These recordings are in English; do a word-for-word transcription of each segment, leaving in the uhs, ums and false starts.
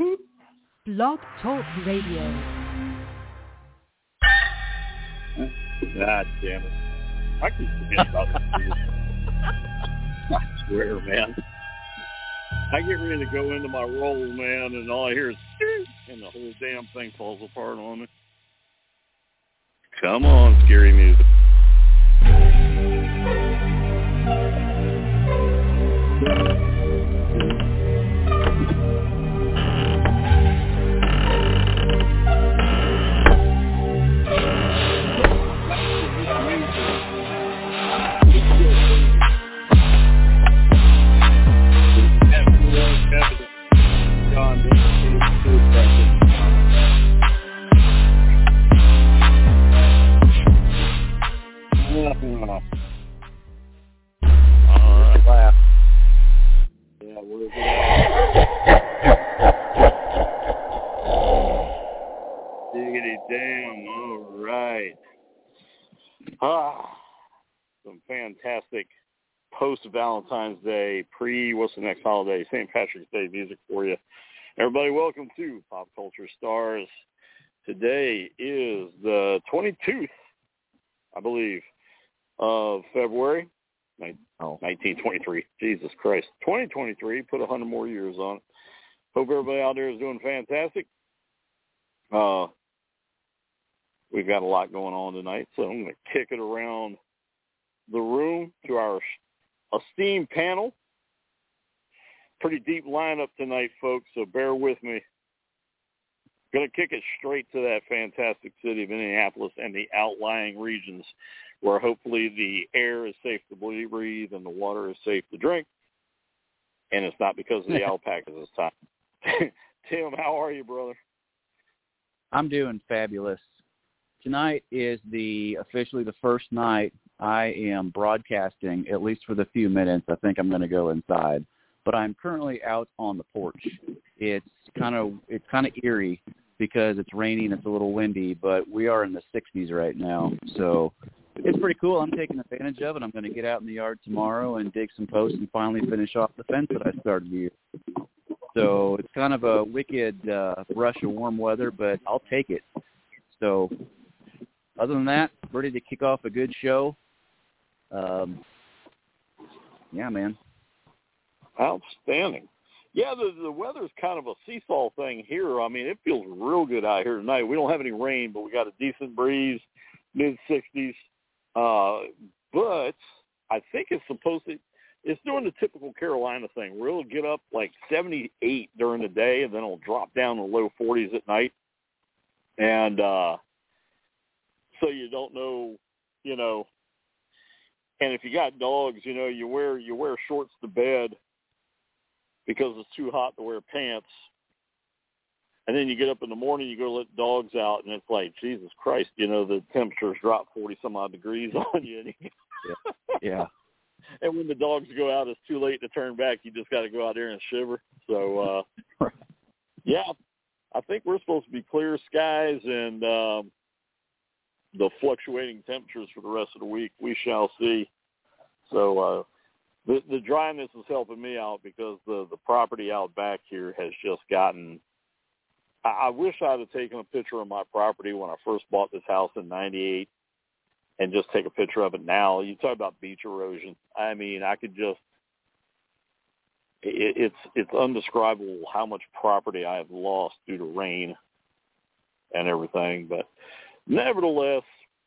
Blog Talk Radio. God damn it. I keep forgetting about this. I swear, man. I get ready to go into my role, man, and all I hear is and the whole damn thing falls apart on me. Come on, scary music. Diggity damn, all right. Ah, some fantastic post-Valentine's Day, pre, what's the next holiday, Saint Patrick's Day music for you. Everybody, welcome to Pop Culture Stars. Today is the twenty-second, I believe, of February, nineteen twenty-three. Jesus Christ. twenty twenty-three, put one hundred more years on it. Hope everybody out there is doing fantastic. Uh, we've got a lot going on tonight, so I'm going to kick it around the room to our esteemed panel. Pretty deep lineup tonight, folks, so bear with me. Going to kick it straight to that fantastic city of Minneapolis and the outlying regions where hopefully the air is safe to breathe and the water is safe to drink. And it's not because of the alpacas this time. Tim, how are you, brother? I'm doing fabulous. Tonight is the officially the first night I am broadcasting, at least for the few minutes. I think I'm going to go inside. But I'm currently out on the porch. It's kind of it's kind of eerie because it's raining, it's a little windy, but we are in the sixties right now. So it's pretty cool. I'm taking advantage of it. I'm going to get out in the yard tomorrow and dig some posts and finally finish off the fence that I started here. So it's kind of a wicked uh, rush of warm weather, but I'll take it. So other than that, ready to kick off a good show. Um, yeah, man. Outstanding. Yeah, the the weather's kind of a seesaw thing here. I mean, it feels real good out here tonight. We don't have any rain, but we got a decent breeze, mid sixties. Uh, but I think it's supposed to, it's doing the typical Carolina thing where it'll get up like seventy-eight during the day and then it'll drop down to low forties at night. And uh, so you don't know, you know, and if you got dogs, you know, you wear you wear shorts to bed because it's too hot to wear pants. And then you get up in the morning, you go let dogs out, and it's like, Jesus Christ, you know, the temperatures drop forty-some-odd degrees on you. yeah. yeah. And when the dogs go out, it's too late to turn back. You just got to go out there and shiver. So, uh, yeah, I think we're supposed to be clear skies and um, the fluctuating temperatures for the rest of the week. We shall see. So, uh, The, the dryness is helping me out because the, the property out back here has just gotten I, – I wish I had taken a picture of my property when I first bought this house in ninety-eight and just take a picture of it now. You talk about beach erosion. I mean, I could just it, – it's, it's undescribable how much property I have lost due to rain and everything. But nevertheless,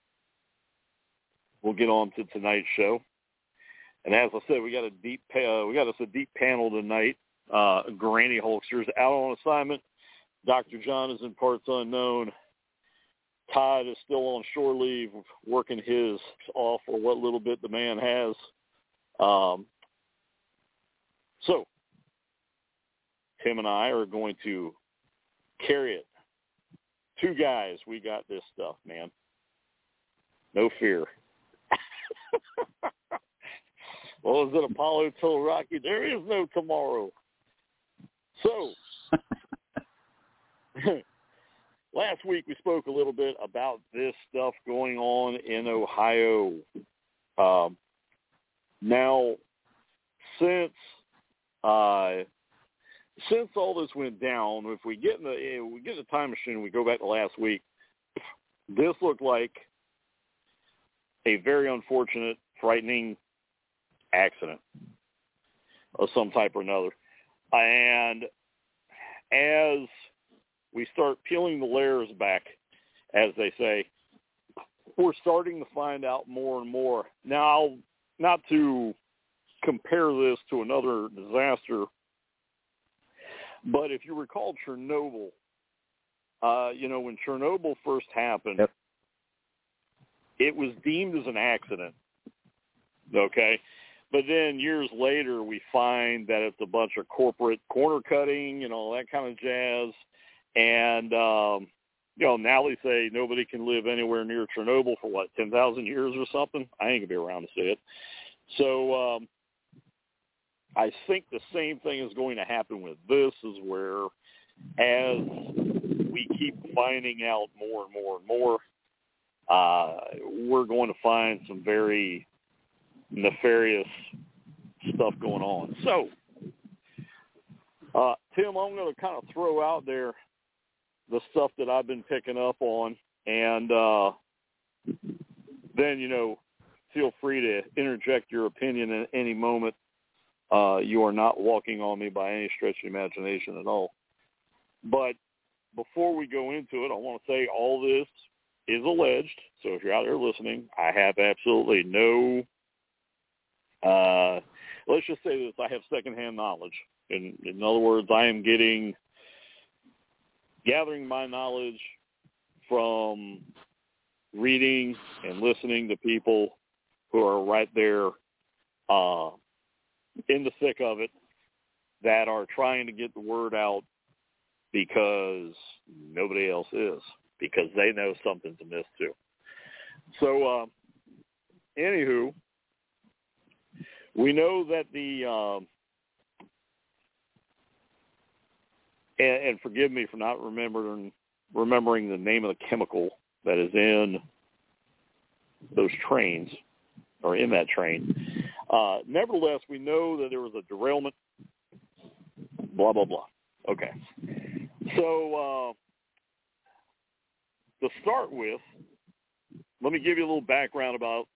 we'll get on to tonight's show. And as I said, we got a deep, uh, we got us a deep panel tonight. Uh, Granny Hulksters out on assignment. Doctor John is in parts unknown. Todd is still on shore leave, working his off for what little bit the man has. Um, so Tim and I are going to carry it. Two guys, we got this stuff, man. No fear. Well, is it Apollo told Rocky, there is no tomorrow. So, last week we spoke a little bit about this stuff going on in Ohio. Um, now, since uh, since all this went down, if we get in the if we get in the time machine, and we go back to last week. This looked like a very unfortunate, frightening accident of some type or another. And as we start peeling the layers back, as they say, we're starting to find out more and more. Now, not to compare this to another disaster, but if you recall Chernobyl, uh, you know, when Chernobyl first happened, yep. it was deemed as an accident, okay? But then years later, we find that it's a bunch of corporate corner cutting and all that kind of jazz. And, um, you know, now they say nobody can live anywhere near Chernobyl for, what, ten thousand years or something? I ain't going to be around to see it. So um, I think the same thing is going to happen with this, is where as we keep finding out more and more and more, uh, we're going to find some very nefarious stuff going on. So, uh, Tim, I'm going to kind of throw out there the stuff that I've been picking up on, and uh, then, you know, feel free to interject your opinion at any moment. Uh, you are not walking on me by any stretch of the imagination at all. But before we go into it, I want to say all this is alleged. So if you're out there listening, I have absolutely no, uh, let's just say this, I have secondhand knowledge. In, in other words, I am getting, gathering my knowledge from reading and listening to people who are right there uh, in the thick of it, that are trying to get the word out because nobody else is, because they know something's amiss too. So, uh, anywho, we know that the, um, and, and forgive me for not remembering remembering the name of the chemical that is in those trains, or in that train. Uh, nevertheless, we know that there was a derailment, blah, blah, blah. Okay. So, uh, to start with, let me give you a little background about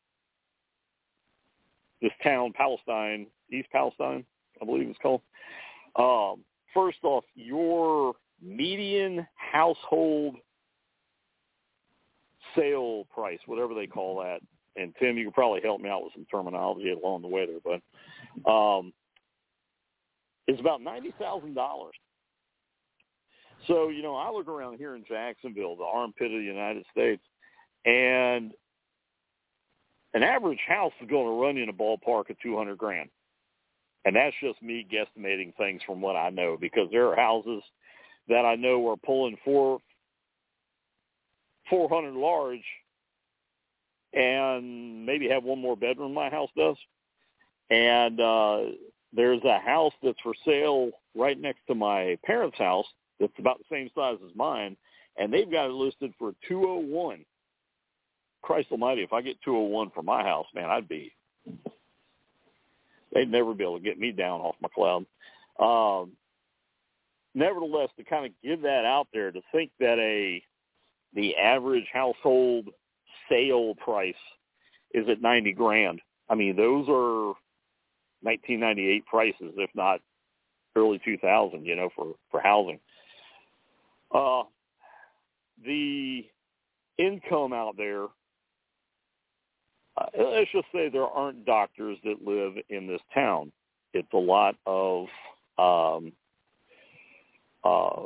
this town, Palestine, East Palestine, I believe it's called. Um, first off, your median household sale price, whatever they call that, and Tim, you could probably help me out with some terminology along the way there, but um, it's about ninety thousand dollars. So, you know, I look around here in Jacksonville, the armpit of the United States, and an average house is going to run you in a ballpark of two hundred grand. And that's just me guesstimating things from what I know, because there are houses that I know are pulling four, four hundred large and maybe have one more bedroom my house does. And uh, there's a house that's for sale right next to my parents' house that's about the same size as mine, and they've got it listed for two oh one. Christ almighty, if I get two oh one for my house, man, I'd be, they'd never be able to get me down off my cloud. Um, nevertheless, to kind of give that out there, to think that a the average household sale price is at ninety grand. I mean, those are nineteen ninety-eight prices, if not early two thousand, you know, for, for housing. Uh, the income out there, uh, let's just say there aren't doctors that live in this town. It's a lot of, um, uh,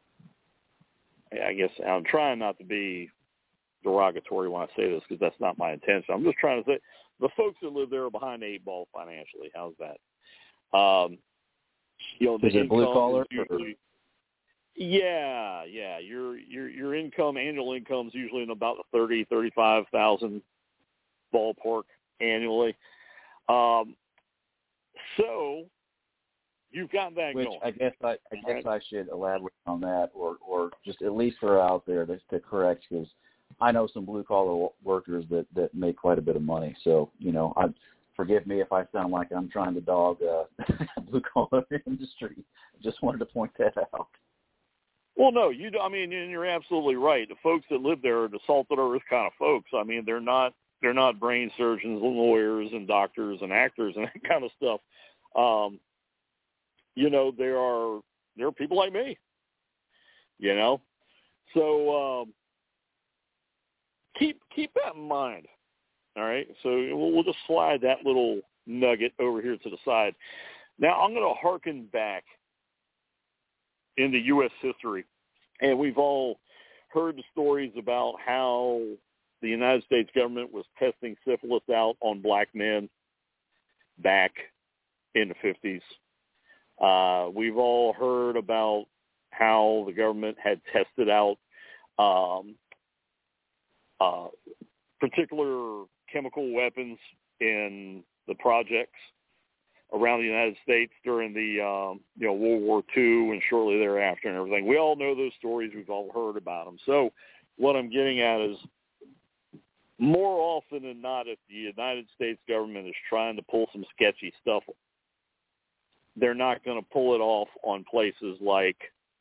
I guess I'm trying not to be derogatory when I say this, because that's not my intention. I'm just trying to say the folks that live there are behind the eight ball financially. How's that? Um, you know, the is it blue collar? Usually, yeah, yeah. Your your your income, annual income, is usually in about the thirty, thirty-five thousand ballpark annually. Um, so you've got that Which going. I guess I, I guess right? I should elaborate on that, or or just at least throw out there to, to correct, because I know some blue collar workers that, that make quite a bit of money. So, you know, I Forgive me if I sound like I'm trying to dog uh, blue collar industry. Just wanted to point that out. Well, no, you. I mean, and you're absolutely right. The folks that live there are the salt of the earth kind of folks. I mean, they're not they're not brain surgeons and lawyers and doctors and actors and that kind of stuff. Um, you know, there are there are people like me. You know, so um, keep keep that in mind. All right, so we'll, we'll just slide that little nugget over here to the side. Now I'm going to hearken back into U S history, and we've all heard the stories about how the United States government was testing syphilis out on black men back in the fifties. Uh, we've all heard about how the government had tested out um, uh, particular chemical weapons in the projects around the United States during the um, you know World War Two and shortly thereafter and everything. We all know those stories. We've all heard about them. So what I'm getting at is more often than not, if the United States government is trying to pull some sketchy stuff, they're not going to pull it off on places like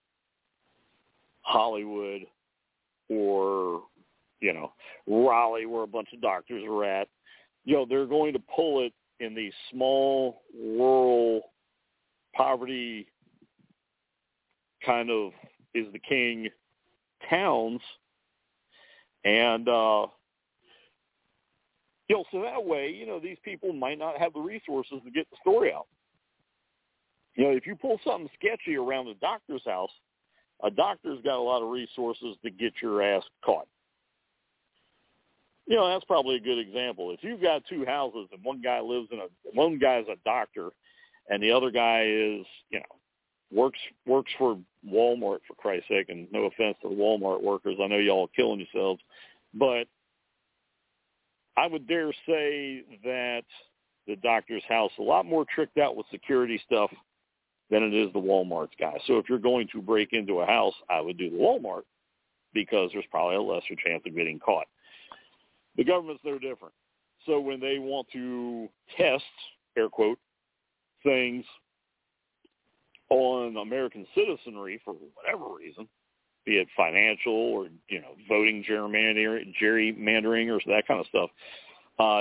Hollywood or, you know, Raleigh, where a bunch of doctors are at. You know, they're going to pull it in these small, rural, poverty kind of is the king towns. And, uh, you know, so that way, you know, these people might not have the resources to get the story out. You know, if you pull something sketchy around a doctor's house, a doctor's got a lot of resources to get your ass caught. You know, that's probably a good example. If you've got two houses and one guy lives in a, one guy's a doctor and the other guy is, you know, works works for Walmart, for Christ's sake, and no offense to the Walmart workers. I know y'all are killing yourselves. But I would dare say that the doctor's house is a lot more tricked out with security stuff than it is the Walmart's guy. So if you're going to break into a house, I would do the Walmart because there's probably a lesser chance of getting caught. The government's no different. So when they want to test, air quote, things on American citizenry for whatever reason, be it financial or, you know, voting gerrymandering, gerrymandering or that kind of stuff, uh,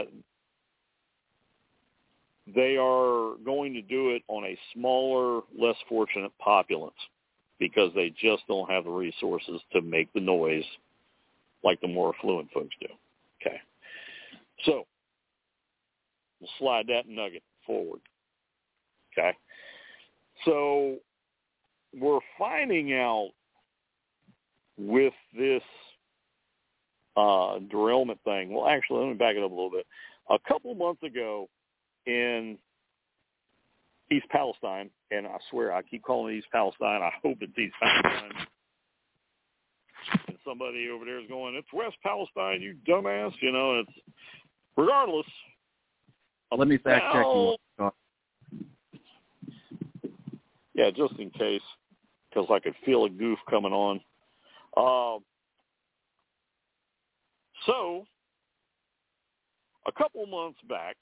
they are going to do it on a smaller, less fortunate populace because they just don't have the resources to make the noise like the more affluent folks do. Okay. So we'll slide that nugget forward. Okay. So we're finding out with this uh, derailment thing. Well, actually, let me back it up a little bit. A couple months ago in East Palestine, and I swear I keep calling it East Palestine. I hope it's East Palestine. And somebody over there is going, it's West Palestine, you dumbass. You know, it's regardless. Let me fact check you. Yeah, just in case, because I could feel a goof coming on. Uh, so, a couple months back,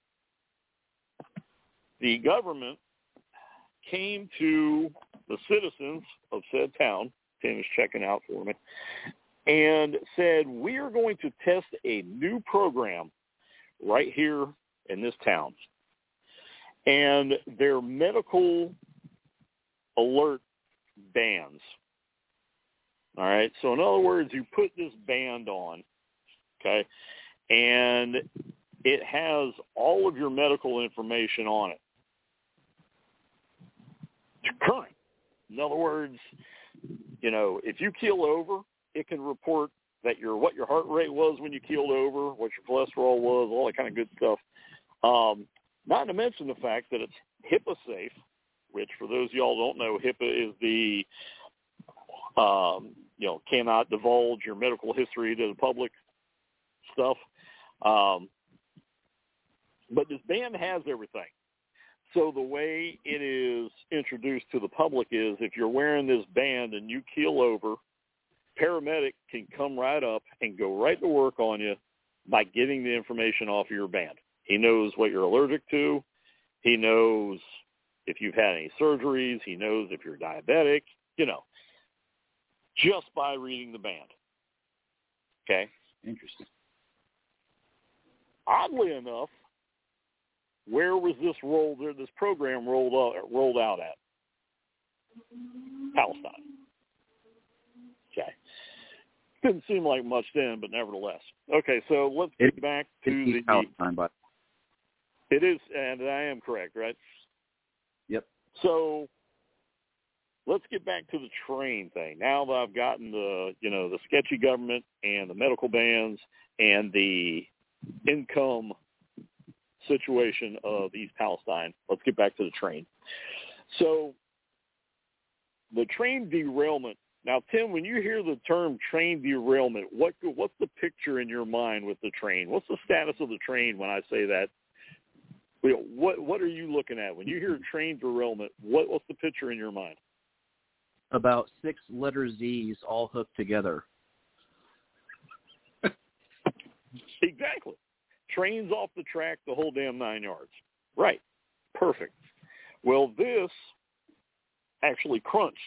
the government came to the citizens of said town, Tim is checking out for me, and said, we are going to test a new program right here in this town. And their medical alert bands. All right. So in other words, you put this band on, okay, and it has all of your medical information on it. It's current. In other words, you know, if you keel over, it can report that your what your heart rate was when you keeled over, what your cholesterol was, all that kind of good stuff. Um, not to mention the fact that it's HIPAA safe, which for those of y'all who don't know, HIPAA is the um, you know, cannot divulge your medical history to the public stuff. Um, but this band has everything. So the way it is introduced to the public is if you're wearing this band and you keel over, paramedic can come right up and go right to work on you by getting the information off of your band. He knows what you're allergic to. He knows if you've had any surgeries. He knows if you're diabetic, you know, just by reading the band. Okay? Interesting. Oddly enough, where was this rolled, this program rolled out, rolled out at? Palestine. Okay. Didn't seem like much then, but nevertheless. Okay, so let's get it, back to the... Palestine, but it is, and I am correct, right? Yep. So let's get back to the train thing. Now that I've gotten the, you know, the sketchy government and the medical bans and the income situation of East Palestine, let's get back to the train. So the train derailment. Now, Tim, when you hear the term train derailment, what what's the picture in your mind with the train? What's the status of the train when I say that? What what are you looking at when you hear train derailment? What what's the picture in your mind? About six letter Z's all hooked together. Exactly. Trains off the track, the whole damn nine yards. Right. Perfect. Well, this actually crunched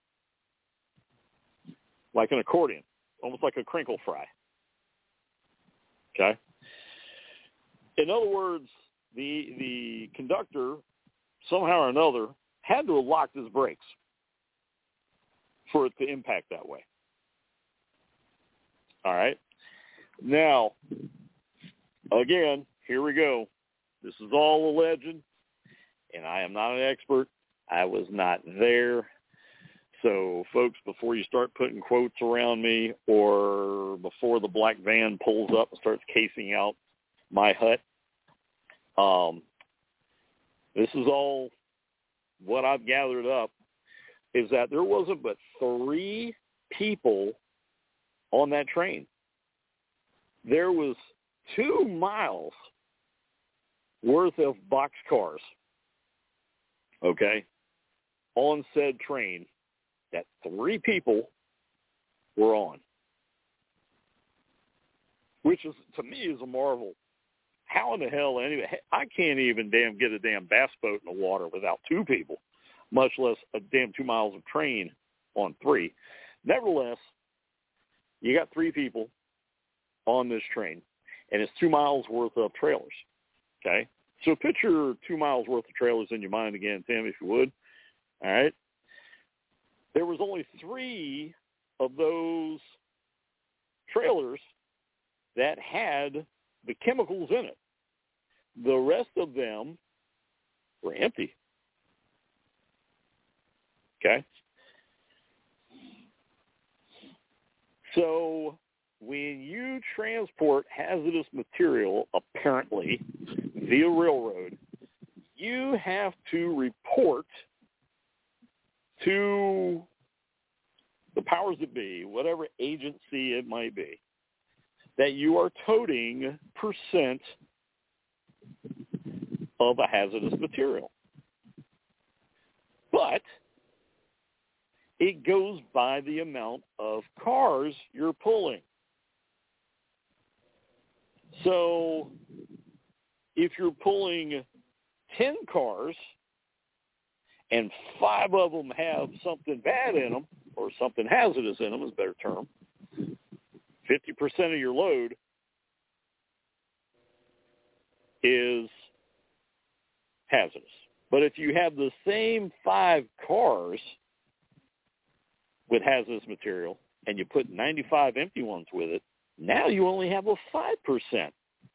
like an accordion, almost like a crinkle fry. Okay? In other words, the the conductor, somehow or another, had to have locked his brakes for it to impact that way. All right? Now, again, here we go. This is all a legend, and I am not an expert. I was not there. So, folks, before you start putting quotes around me or before the black van pulls up and starts casing out my hut, um, this is all what I've gathered up, is that there wasn't but three people on that train. There was two miles worth of boxcars, okay, on said train that three people were on, which is, to me, is a marvel. How in the hell, anyway, I can't even damn get a damn bass boat in the water without two people, much less a damn two miles of train on three. Nevertheless, you got three people on this train, and it's two miles worth of trailers, okay? So picture two miles worth of trailers in your mind again, Tim, if you would, all right? There was only three of those trailers that had the chemicals in it. The rest of them were empty, okay? So when you transport hazardous material, apparently, via railroad, you have to report to the powers that be, whatever agency it might be, that you are toting percent of a hazardous material. But it goes by the amount of cars you're pulling. So if you're pulling ten cars and five of them have something bad in them, or something hazardous in them is a better term, fifty percent of your load is hazardous. But if you have the same five cars with hazardous material and you put ninety-five empty ones with it, now you only have a five percent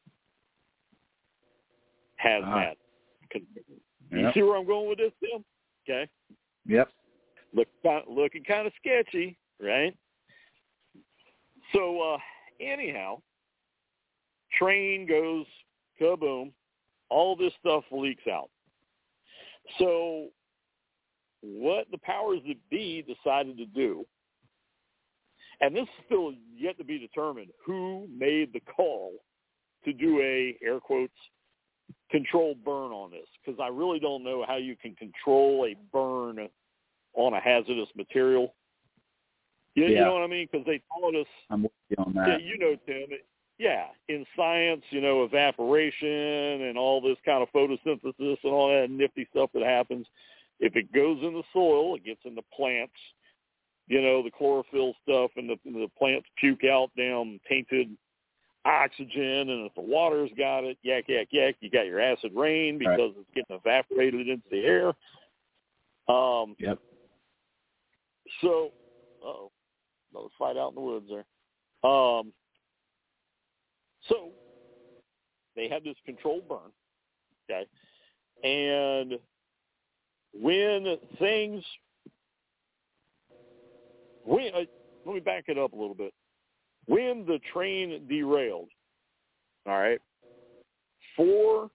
hazmat. Uh, you yep. see where I'm going with this, Tim? Okay. Yep. Look, looking kind of sketchy, right? So, uh, anyhow, train goes kaboom. All this stuff leaks out. So what the powers that be decided to do, and this is still yet to be determined, who made the call to do a, air quotes, controlled burn on this, because I really don't know how you can control a burn on a hazardous material. You, yeah. you know what I mean? Because they taught us. I'm with you on that. Yeah, you know, Tim. yeah, in science, you know, evaporation and all this kind of photosynthesis and all that nifty stuff that happens, if it goes in the soil, it gets into plants, you know, the chlorophyll stuff, and the, the plants puke out down tainted oxygen, and if the water's got it, yak, yak, yak, you got your acid rain because right. it's getting evaporated into the air. Um, yep. So, uh-oh, another fight out in the woods there. Um, so, they had this controlled burn, okay? And when things, when, uh, let me back it up a little bit. When the train derailed, all right, four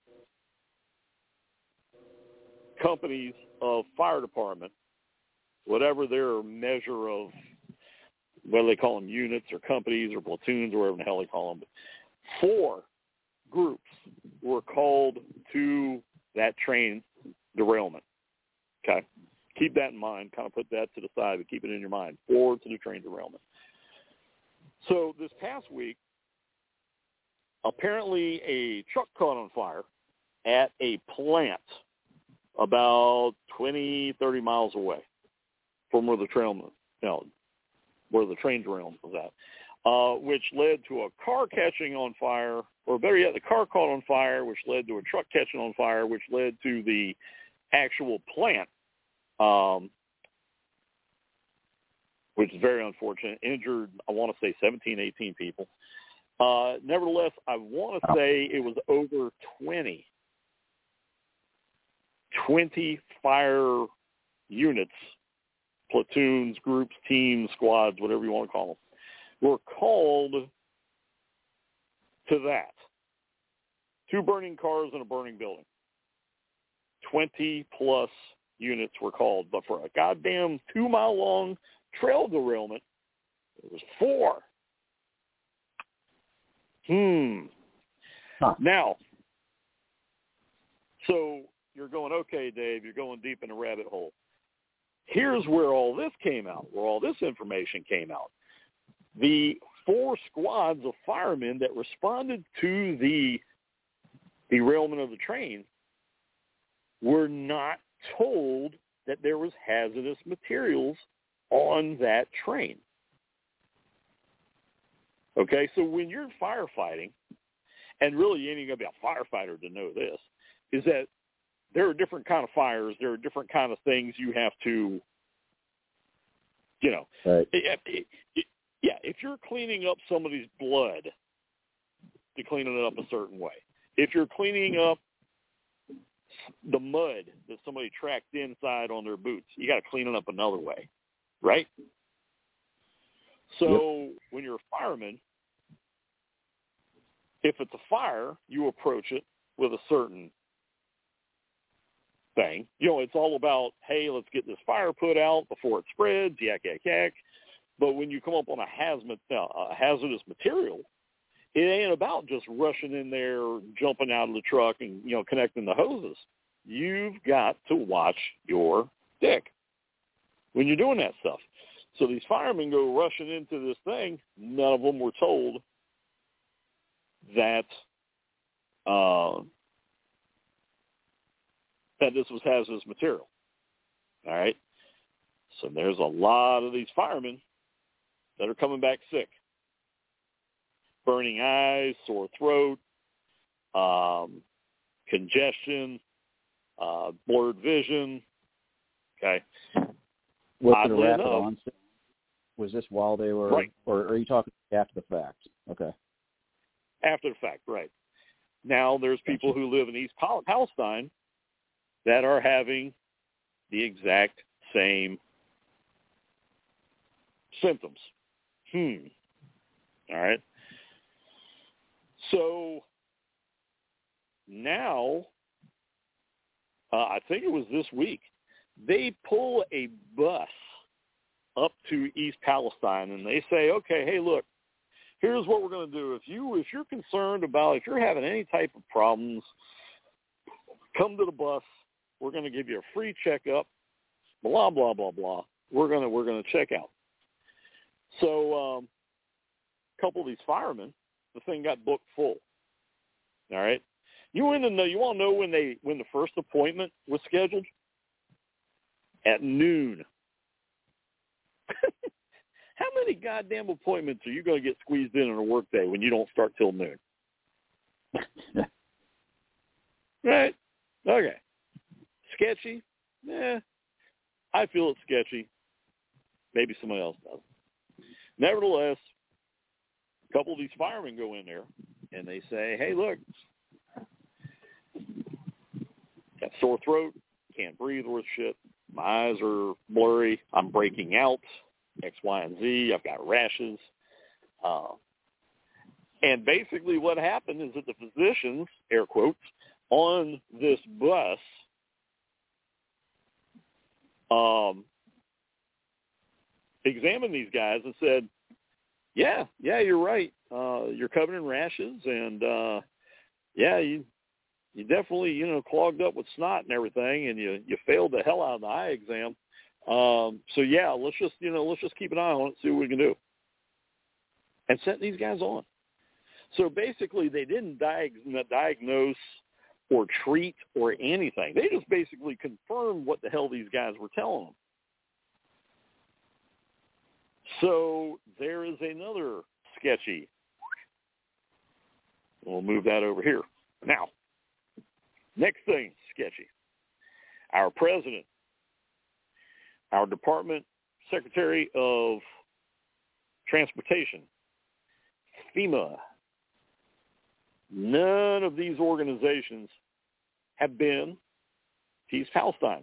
companies of fire department, whatever their measure of, whether they call them units or companies or platoons or whatever the hell they call them, but four groups were called to that train derailment. Okay? Keep that in mind. Kind of put that to the side, but keep it in your mind. Four to the train derailment. So this past week, apparently a truck caught on fire at a plant about twenty, thirty miles away from where the train, you know, where the train derailment was at, uh, which led to a car catching on fire, or better yet, the car caught on fire, which led to a truck catching on fire, which led to the actual plant, um, which is very unfortunate. Injured, I want to say seventeen, eighteen people. Uh, nevertheless, I want to say it was over twenty, twenty fire units, platoons, groups, teams, squads, whatever you want to call them, were called to that. Two burning cars and a burning building. twenty-plus units were called. But for a goddamn two-mile-long trail derailment, it was four. Hmm. Huh. Now, so you're going, okay, Dave, you're going deep in a rabbit hole. Here's where all this came out, where all this information came out. The four squads of firemen that responded to the derailment of the train were not told that there was hazardous materials on that train. Okay, so when you're firefighting, and really you ain't going to be a firefighter to know this, is that there are different kind of fires, there are different kind of things you have to, you know, right. it, it, it, yeah, if you're cleaning up somebody's blood, you're cleaning it up a certain way. If you're cleaning up the mud that somebody tracked inside on their boots, you got to clean it up another way, right? So yep. When you're a fireman, if it's a fire, you approach it with a certain thing. You know, it's all about, hey, let's get this fire put out before it spreads, yak, yak, yak. But when you come up on a, hazmat, uh, a hazardous material, it ain't about just rushing in there, jumping out of the truck and, you know, connecting the hoses. You've got to watch your dick when you're doing that stuff. So these firemen go rushing into this thing. None of them were told that uh, that this was hazardous material. All right? So there's a lot of these firemen that are coming back sick. Burning eyes, sore throat, um, congestion, uh, blurred vision. Okay. Was it a rapid onset? Was this while they were, right. or are you talking after the fact? Okay. After the fact, right. Now there's people who live in East Palestine that are having the exact same symptoms. Hmm. All right. So now, uh, I think it was this week, they pull a bus up to East Palestine and they say, okay, hey, look, here's what we're going to do. If you, if you're concerned about, if you're having any type of problems, come to the bus. We're going to give you a free checkup, blah, blah, blah, blah. We're going to, we're going to check out. So um, a couple of these firemen the thing got booked full. All right. You want to know? You want to know when they when the first appointment was scheduled? At noon. How many goddamn appointments are you going to get squeezed in in a workday when you don't start till noon? Right? Okay. Sketchy? Eh. I feel it's sketchy. Maybe somebody else does. Nevertheless, a couple of these firemen go in there and they say, hey, look, got sore throat, can't breathe worth shit, my eyes are blurry, I'm breaking out, X, Y, and Z, I've got rashes. Uh, and basically what happened is that the physicians, air quotes, on this bus um, examined these guys and said, yeah, yeah, you're right. Uh, you're covered in rashes, and, uh, yeah, you you definitely, you know, clogged up with snot and everything, and you, you failed the hell out of the eye exam. Um, so, yeah, let's just, you know, let's just keep an eye on it, see what we can do. And sent these guys on. So basically they didn't diag- diagnose or treat or anything. They just basically confirmed what the hell these guys were telling them. So there is another sketchy. We'll move that over here. Now, next thing, sketchy. Our president, our Department Secretary of Transportation, FEMA, none of these organizations have been to East Palestine.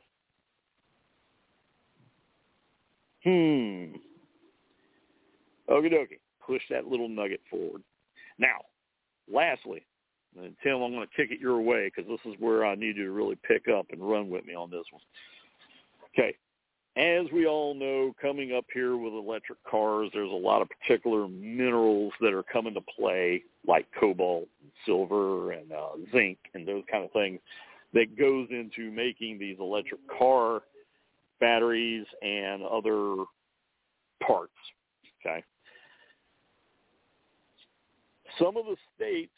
Hmm. Okie dokie. Push that little nugget forward. Now, lastly, and Tim, I'm going to kick it your way because this is where I need you to really pick up and run with me on this one. Okay. As we all know, coming up here with electric cars, there's a lot of particular minerals that are coming to play, like cobalt, silver, and uh, zinc, and those kind of things that goes into making these electric car batteries and other parts, okay? Some of the states,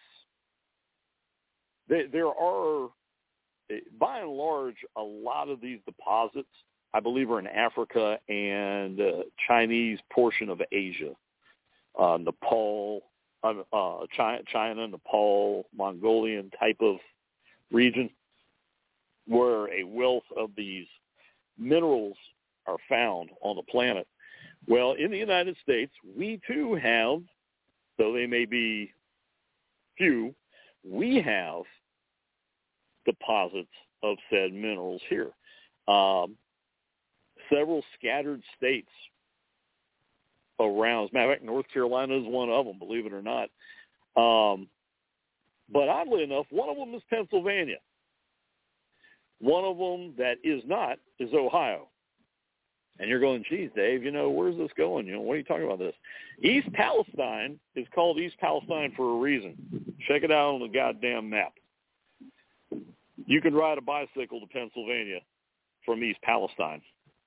they, there are, by and large, a lot of these deposits, I believe, are in Africa and uh, Chinese portion of Asia, uh, Nepal, uh, uh, China, China, Nepal, Mongolian type of region, where a wealth of these minerals are found on the planet. Well, in the United States, we too have, though they may be few, we have deposits of said minerals here. Um, several scattered states around. As a matter of fact, North Carolina is one of them, believe it or not. Um, but oddly enough, one of them is Pennsylvania. One of them that is not is Ohio. And you're going, geez, Dave, you know, where's this going? You know, what are you talking about this? East Palestine is called East Palestine for a reason. Check it out on the goddamn map. You can ride a bicycle to Pennsylvania from East Palestine.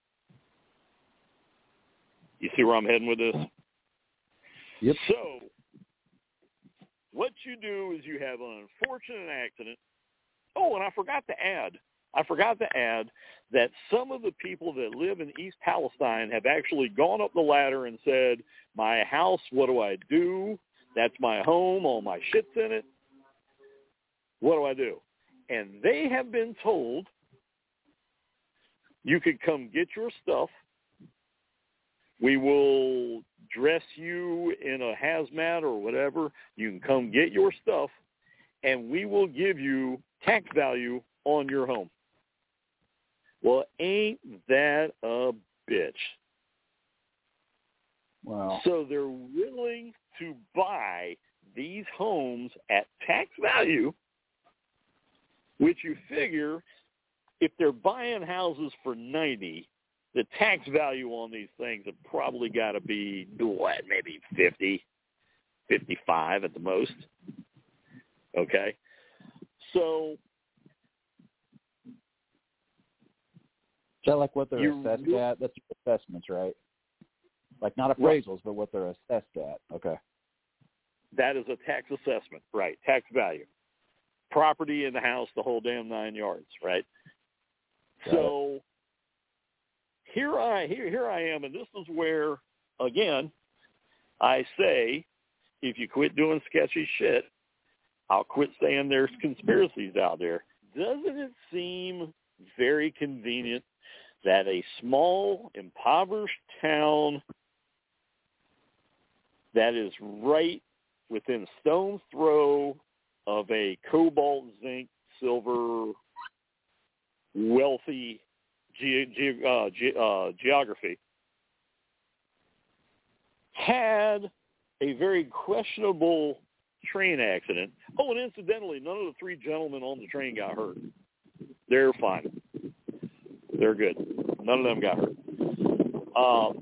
You see where I'm heading with this? Yep. So what you do is you have an unfortunate accident. Oh, and I forgot to add, I forgot to add that some of the people that live in East Palestine have actually gone up the ladder and said, my house, what do I do? That's my home, all my shit's in it. What do I do? And they have been told, you could come get your stuff. We will dress you in a hazmat or whatever. You can come get your stuff, and we will give you tax value on your home. Well, ain't that a bitch? Wow. So they're willing to buy these homes at tax value, which you figure if they're buying houses for ninety, the tax value on these things have probably got to be, what, maybe fifty, fifty-five at the most. Okay? So is that like what they're you assessed really, at? That's assessments, right? Like not appraisals, right, but what they're assessed at. Okay. That is a tax assessment, right? Tax value. Property in the house, the whole damn nine yards, right? Got so it. here I here here I am, and this is where, again, I say, if you quit doing sketchy shit, I'll quit saying there's conspiracies out there. Doesn't it seem very convenient that a small, impoverished town that is right within stone's throw of a cobalt, zinc, silver, wealthy ge- ge- uh, ge- uh, geography had a very questionable train accident. Oh, and incidentally, none of the three gentlemen on the train got hurt. They're fine. They're good. None of them got hurt. Um,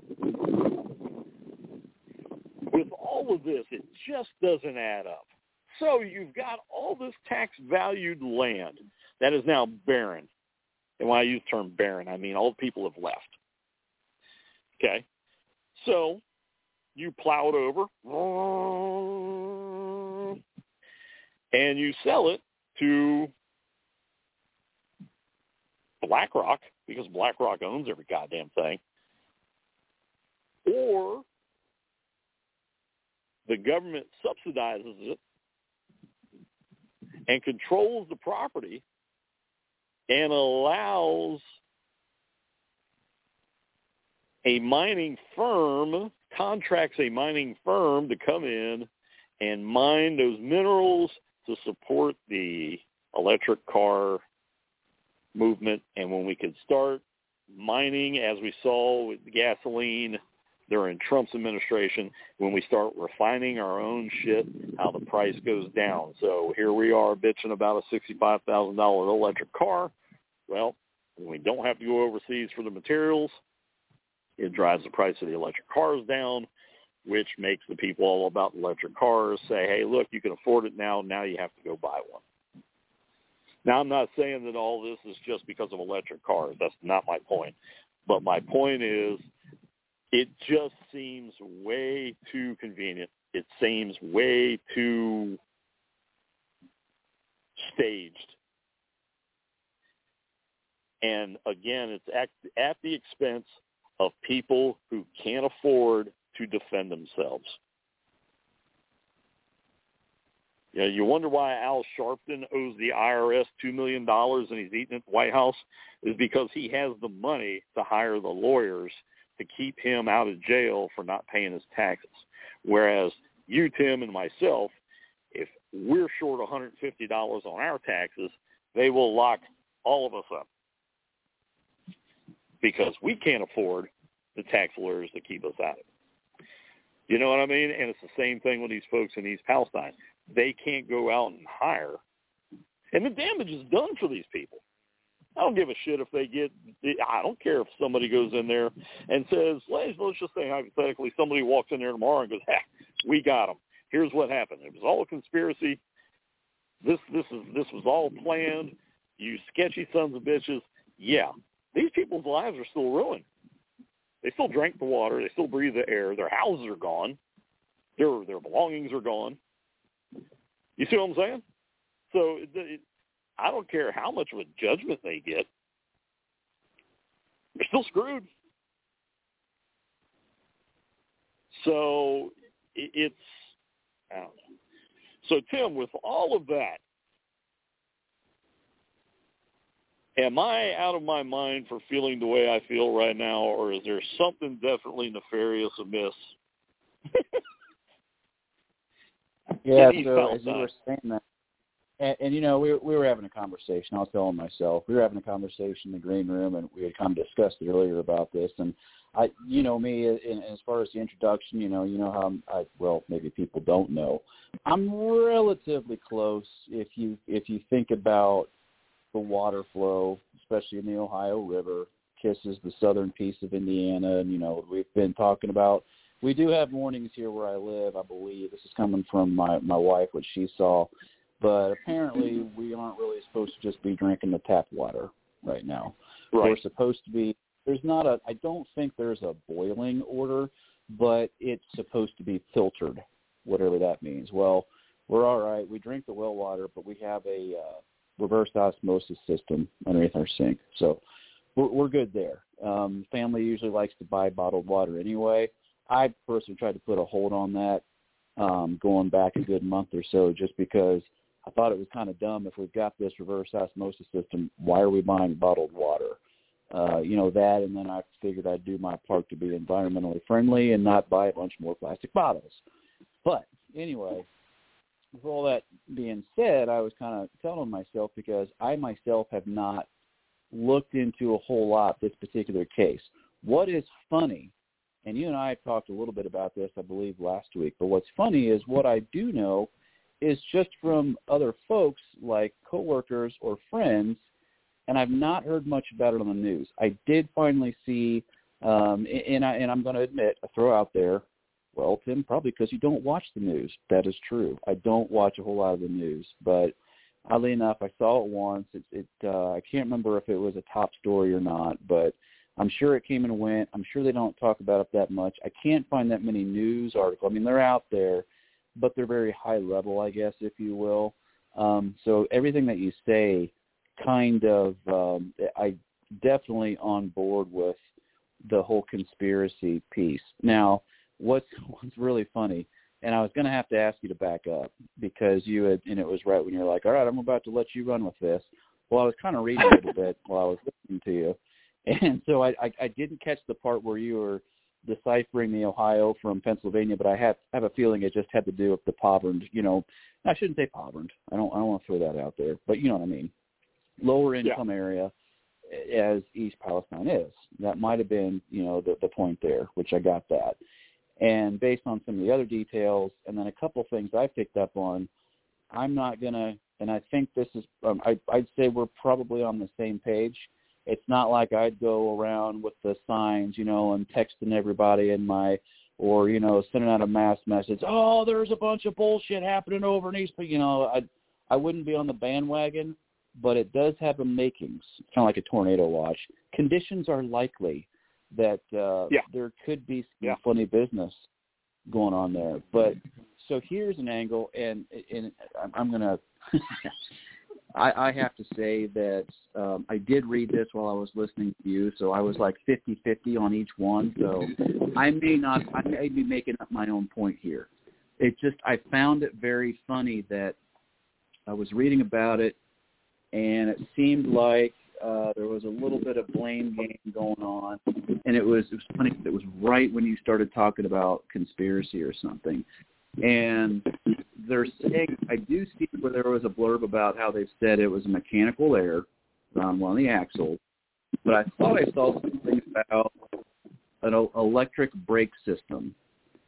with all of this, it just doesn't add up. So you've got all this tax-valued land that is now barren. And when I use the term barren, I mean all the people have left. Okay? So you plow it over, and you sell it to BlackRock, because BlackRock owns every goddamn thing, or the government subsidizes it and controls the property and allows a mining firm, contracts a mining firm to come in and mine those minerals to support the electric car movement. And when we could start mining, as we saw with gasoline during Trump's administration, when we start refining our own shit, how the price goes down. So here we are bitching about a sixty-five thousand dollars electric car. Well, when we don't have to go overseas for the materials, it drives the price of the electric cars down, which makes the people all about electric cars say, hey, look, you can afford it now. Now you have to go buy one. Now, I'm not saying that all this is just because of electric cars. That's not my point. But my point is, it just seems way too convenient. It seems way too staged. And again, it's at, at the expense of people who can't afford to defend themselves. You know, you wonder why Al Sharpton owes the I R S two million dollars and he's eating at the White House, is because he has the money to hire the lawyers to keep him out of jail for not paying his taxes. Whereas you, Tim, and myself, if we're short one hundred fifty dollars on our taxes, they will lock all of us up because we can't afford the tax lawyers to keep us out of it. You know what I mean? And it's the same thing with these folks in East Palestine. They can't go out and hire. And the damage is done for these people. I don't give a shit if they get, I don't care if somebody goes in there and says, let's just say hypothetically somebody walks in there tomorrow and goes, ha, we got them. Here's what happened. It was all a conspiracy. This, this is, this was all planned. You sketchy sons of bitches. Yeah. These people's lives are still ruined. They still drank the water. They still breathe the air. Their houses are gone. Their their belongings are gone. You see what I'm saying? So it, it, I don't care how much of a judgment they get. They're still screwed. So it, it's, I don't know. So, Tim, with all of that, am I out of my mind for feeling the way I feel right now, or is there something definitely nefarious amiss? Yeah, so as you were saying that, and, and you know, we, we were having a conversation, I'll tell myself, we were having a conversation in the green room, and we had kind of discussed it earlier about this, and I, you know me, in, as far as the introduction, you know, you know how I'm, I, well, maybe people don't know, I'm relatively close if you, if you think about the water flow, especially in the Ohio River, kisses the southern piece of Indiana. And, you know, we've been talking about, we do have mornings here where I live, I believe. This is coming from my, my wife, what she saw. But apparently we aren't really supposed to just be drinking the tap water right now. Right. We're supposed to be, there's not a, I don't think there's a boiling order, but it's supposed to be filtered whatever that means. Well, we're all right. We drink the well water, but we have a uh, reverse osmosis system underneath our sink. So we're, we're good there. Um, family usually likes to buy bottled water anyway. I personally tried to put a hold on that um, going back a good month or so just because I thought it was kind of dumb. If we've got this reverse osmosis system, why are we buying bottled water? Uh, you know, that, and then I figured I'd do my part to be environmentally friendly and not buy a bunch more plastic bottles. But anyway, with all that being said, I was kind of telling myself because I myself have not looked into a whole lot this particular case. What is funny, and you and I have talked a little bit about this, I believe, last week, but what's funny is what I do know is just from other folks like coworkers or friends, and I've not heard much about it on the news. I did finally see, um, and, I, and I'm going to admit, I throw out there, well, Tim, probably because you don't watch the news. That is true. I don't watch a whole lot of the news, but oddly enough, I saw it once. It, it uh, I can't remember if it was a top story or not, but I'm sure it came and went. I'm sure they don't talk about it that much. I can't find that many news articles. I mean, they're out there, but they're very high level, I guess, if you will. Um, so everything that you say kind of, um, I definitely on board with the whole conspiracy piece. Now, what's what's really funny, and I was going to have to ask you to back up because you had, and it was right when you're like, all right, I'm about to let you run with this. Well, I was kind of reading a little bit while I was listening to you, and so I, I, I didn't catch the part where you were deciphering the Ohio from Pennsylvania, but I have have a feeling it just had to do with the poverty, you know. I shouldn't say poverty. I don't I don't want to throw that out there, but you know what I mean. Lower income yeah. area as East Palestine is. That might have been, you know, the, the point there, which I got that. And based on some of the other details and then a couple of things I picked up on, I'm not going to, and I think this is, um, I, I'd say we're probably on the same page. It's not like I'd go around with the signs, you know, and texting everybody in my, or, you know, sending out a mass message, oh, there's a bunch of bullshit happening over in East, you know, I, I wouldn't be on the bandwagon. But it does have a makings, kind of like a tornado watch. Conditions are likely that uh, yeah. there could be some yeah. funny business going on there. But so here's an angle, and, and I'm going to – I have to say that um, I did read this while I was listening to you, so I was like fifty-fifty on each one. So I may not – I may be making up my own point here. It just – I found it very funny that I was reading about it, and it seemed like uh, there was a little bit of blame game going on. And it was, it was funny. It was right when you started talking about conspiracy or something. And they're saying, I do see where there was a blurb about how they said it was a mechanical error on one of the axles. But I thought I saw something about an electric brake system.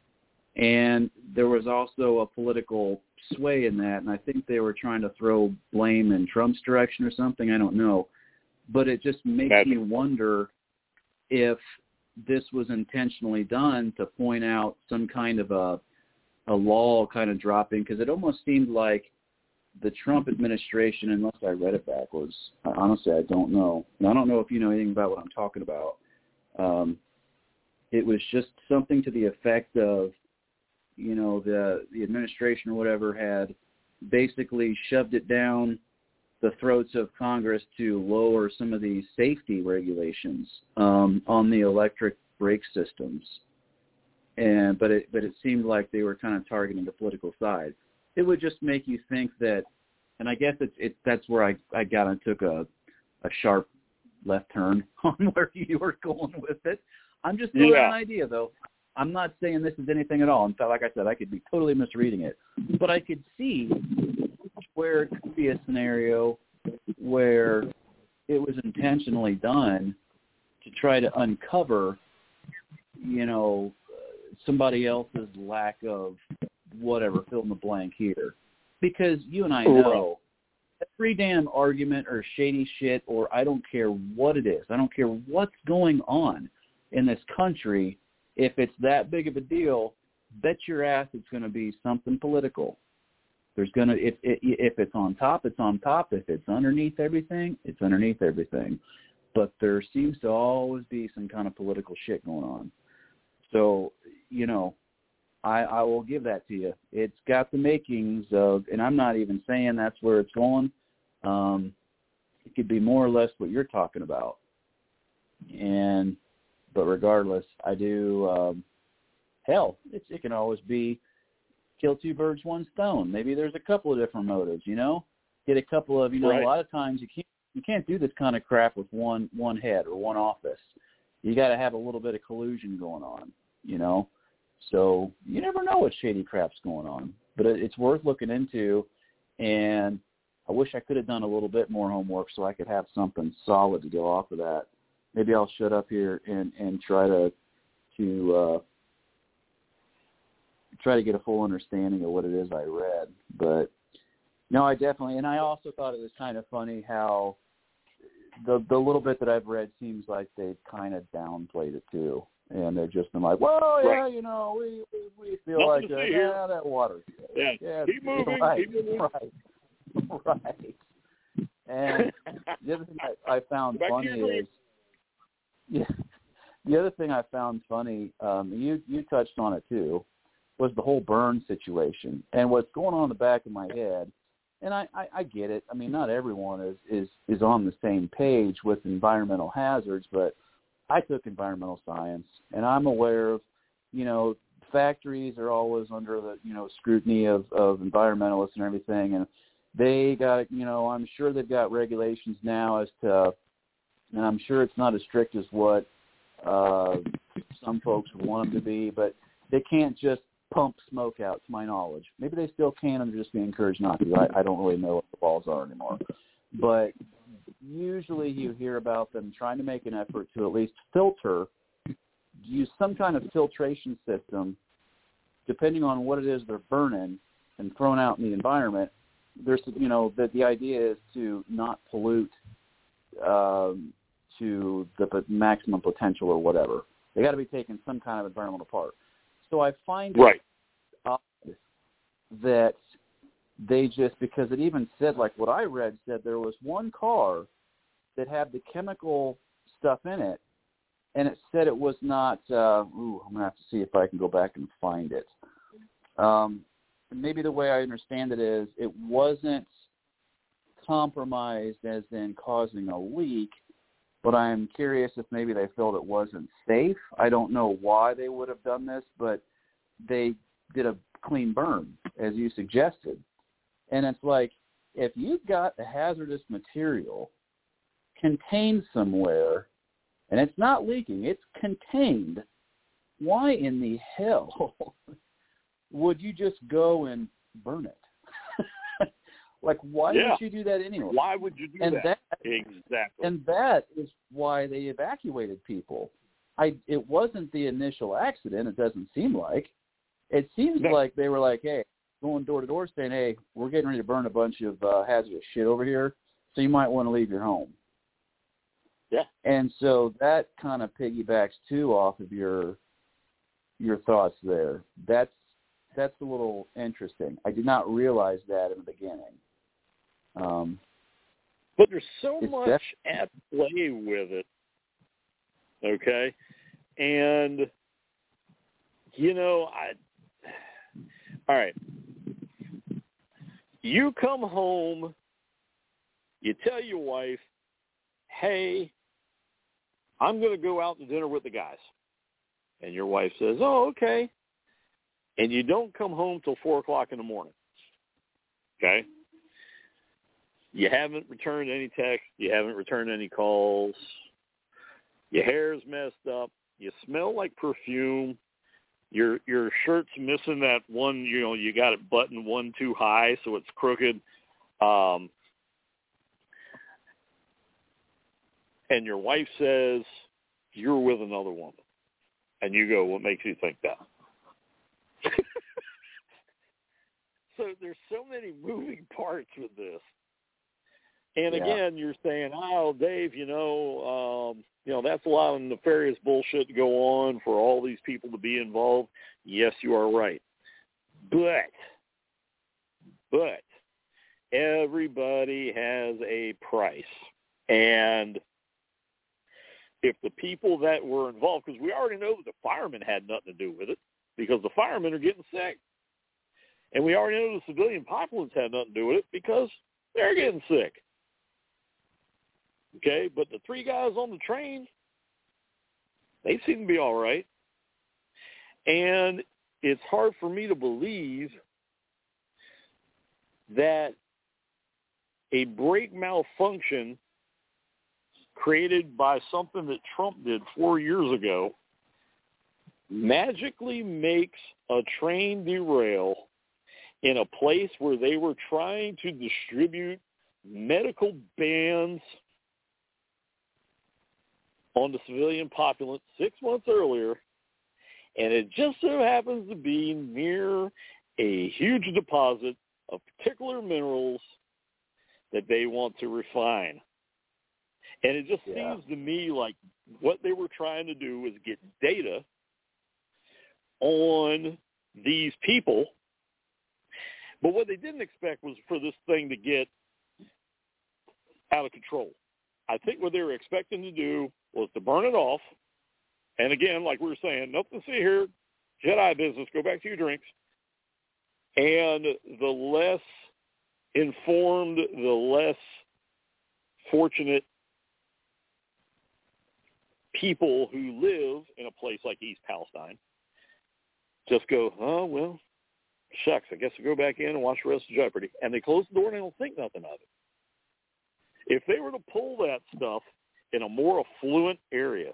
And there was also a political sway in that, and I think they were trying to throw blame in Trump's direction or something. I don't know. But it just makes That's... me wonder if this was intentionally done to point out some kind of a a law kind of dropping, because it almost seemed like the Trump administration, unless I read it backwards, honestly, I don't know. And I don't know if you know anything about what I'm talking about. Um, it was just something to the effect of, you know, the the administration or whatever had basically shoved it down the throats of Congress to lower some of these safety regulations um, on the electric brake systems. And but it but it seemed like they were kind of targeting the political side. It would just make you think that, and I guess it's it that's where I, I got and took a a sharp left turn on where you were going with it. I'm just throwing yeah. an idea though. I'm not saying this is anything at all. In fact, like I said, I could be totally misreading it. But I could see where it could be a scenario where it was intentionally done to try to uncover, you know, somebody else's lack of whatever, fill in the blank here. Because you and I know every damn argument or shady shit, or I don't care what it is, I don't care what's going on in this country, if it's that big of a deal, bet your ass it's going to be something political. There's going to, if, if if it's on top, it's on top. If it's underneath everything, it's underneath everything. But there seems to always be some kind of political shit going on. So, you know, I, I will give that to you. It's got the makings of, and I'm not even saying that's where it's going. Um, it could be more or less what you're talking about. And, but regardless, I do, um, hell, it's, it can always be kill two birds, one stone. Maybe there's a couple of different motives, you know, get a couple of, you know, right. a lot of times you can't, you can't do this kind of crap with one, one head or one office. You got to have a little bit of collusion going on, you know? So you never know what shady crap's going on, but it's worth looking into. And I wish I could have done a little bit more homework so I could have something solid to go off of that. Maybe I'll shut up here and, and try to, to, uh, try to get a full understanding of what it is I read. But no, I definitely, and I also thought it was kind of funny how the the little bit that I've read seems like they've kind of downplayed it too. And they've just been like, well, yeah, right. you know, we we, we feel Nothing like, uh, yeah, that water. Yeah, yeah keep moving, right, keep moving. Right, right. And the other thing I, I found Back funny is, yeah, the other thing I found funny, um, you you touched on it too, was the whole burn situation. And what's going on in the back of my head, and I, I, I get it. I mean, not everyone is, is, is on the same page with environmental hazards, but I took environmental science, and I'm aware of, you know, factories are always under the, you know, scrutiny of, of environmentalists and everything, and they got, you know, I'm sure they've got regulations now as to, and I'm sure it's not as strict as what uh, some folks would want them to be, but they can't just pump smoke out, to my knowledge. Maybe they still can, and they're just being encouraged not to. I, I don't really know what the balls are anymore. But usually you hear about them trying to make an effort to at least filter, use some kind of filtration system, depending on what it is they're burning and throwing out in the environment. There's, you know, that the idea is to not pollute um, to the maximum potential or whatever. They got to be taking some kind of environmental part. So I find right. it odd that they just, because it even said, like what I read said there was one car that had the chemical stuff in it, and it said it was not, uh, ooh, I'm going to have to see if I can go back and find it. Um, maybe the way I understand it is it wasn't compromised as in causing a leak, but I'm curious if maybe they felt it wasn't safe. I don't know why they would have done this, but they did a clean burn, as you suggested. And it's like, if you've got a hazardous material contained somewhere, and it's not leaking, it's contained, why in the hell would you just go and burn it? Like, why yeah. would you do that anyway? Why would you do and that? that? Exactly. And that is why they evacuated people. I It wasn't the initial accident, it doesn't seem like. It seems no. like they were like, hey, going door to door saying, hey, we're getting ready to burn a bunch of uh, hazardous shit over here, so you might want to leave your home. Yeah. And so that kind of piggybacks, too, off of your your thoughts there. That's that's a little interesting. I did not realize that in the beginning. Um, but there's so much def- at play with it, okay? And, you know, I all right. You come home, you tell your wife, hey, I'm going to go out to dinner with the guys. And your wife says, oh, okay. And you don't come home till four o'clock in the morning. Okay? You haven't returned any texts. You haven't returned any calls. Your hair's messed up. You smell like perfume. Your your shirt's missing that one, you know, you got it buttoned one too high, so it's crooked. Um, and your wife says, you're with another woman. And you go, what makes you think that? So there's so many moving parts with this. And yeah. again, you're saying, oh, Dave, you know, um, you know, that's a lot of nefarious bullshit to go on for all these people to be involved. Yes, you are right. But, but everybody has a price. And if the people that were involved, because we already know that the firemen had nothing to do with it, because the firemen are getting sick. And we already know the civilian populace had nothing to do with it because they're getting sick. Okay, but the three guys on the train, they seem to be all right. And it's hard for me to believe that a brake malfunction created by something that Trump did four years ago magically makes a train derail in a place where they were trying to distribute medical bans on the civilian populace six months earlier, and it just so happens to be near a huge deposit of particular minerals that they want to refine. And it just yeah. seems to me like what they were trying to do was get data on these people. But what they didn't expect was for this thing to get out of control. I think what they were expecting to do was to burn it off. And again, like we were saying, nothing to see here, Jedi business, go back to your drinks. And the less informed, the less fortunate people who live in a place like East Palestine just go, oh, well, shucks, I guess I'll go back in and watch the rest of Jeopardy. And they close the door and they don't think nothing of it. If they were to pull that stuff in a more affluent area,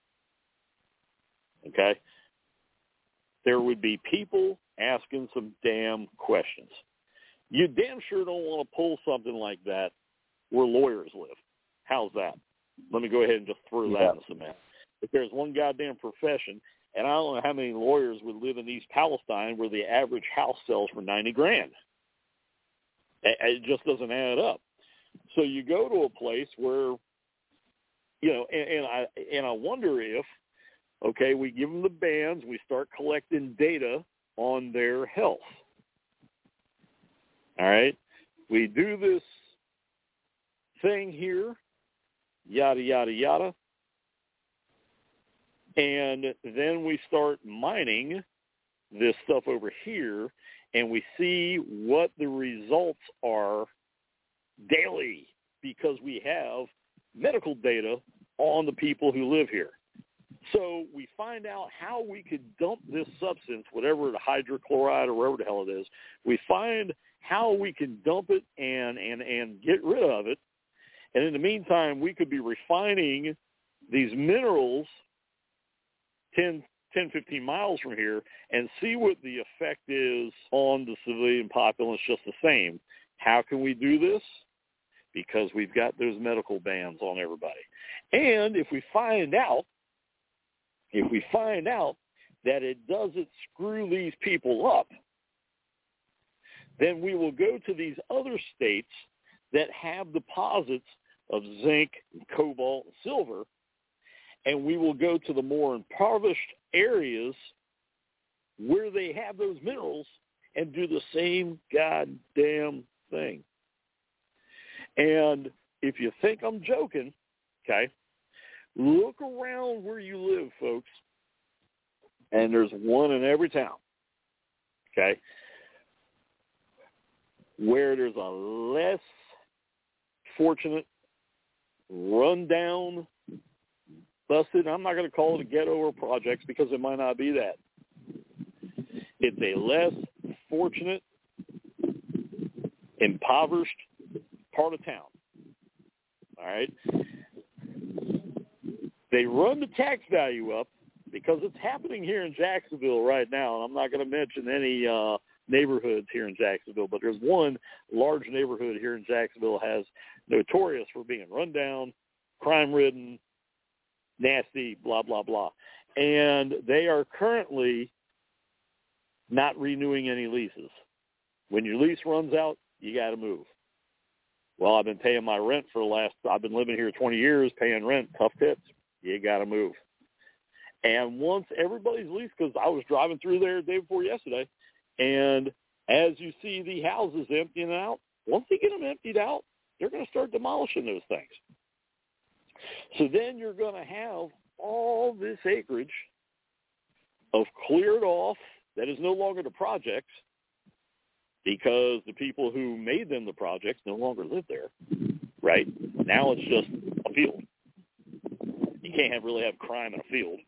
okay, there would be people asking some damn questions. You damn sure don't want to pull something like that where lawyers live. How's that? Let me go ahead and just throw yeah. that in the cement. If there's one goddamn profession, and I don't know how many lawyers would live in East Palestine where the average house sells for ninety grand. It just doesn't add up. So you go to a place where, you know, and, and I and I wonder if, okay, we give them the bans, we start collecting data on their health. All right, we do this thing here, yada, yada, yada, and then we start mining this stuff over here, and we see what the results are daily because we have medical data on the people who live here. So we find out how we could dump this substance, whatever the hydrochloride or whatever the hell it is. We find how we can dump it and, and, and get rid of it. And in the meantime, we could be refining these minerals ten, ten, fifteen miles from here and see what the effect is on the civilian populace just the same. How can we do this? Because we've got those medical bans on everybody. And if we find out, if we find out that it doesn't screw these people up, then we will go to these other states that have deposits of zinc, cobalt, and silver, and we will go to the more impoverished areas where they have those minerals and do the same goddamn thing. And if you think I'm joking, okay, look around where you live, folks, and there's one in every town, okay, where there's a less fortunate, run-down, busted, I'm not going to call it a ghetto or projects because it might not be that. It's a less fortunate, impoverished part of town. All right? They run the tax value up because it's happening here in Jacksonville right now, and I'm not going to mention any uh, neighborhoods here in Jacksonville, but there's one large neighborhood here in Jacksonville has notorious for being run down, crime-ridden, nasty, blah, blah, blah. And they are currently not renewing any leases. When your lease runs out, you got to move. Well, I've been paying my rent for the last, I've been living here twenty years, paying rent, tough tips. You got to move. And once everybody's leased, because I was driving through there the day before yesterday, and as you see the houses emptying out, once they get them emptied out, they're going to start demolishing those things. So then you're going to have all this acreage of cleared off. That is no longer the projects because the people who made them the projects no longer live there, right? Now it's just a field. You can't have, really have crime in a field.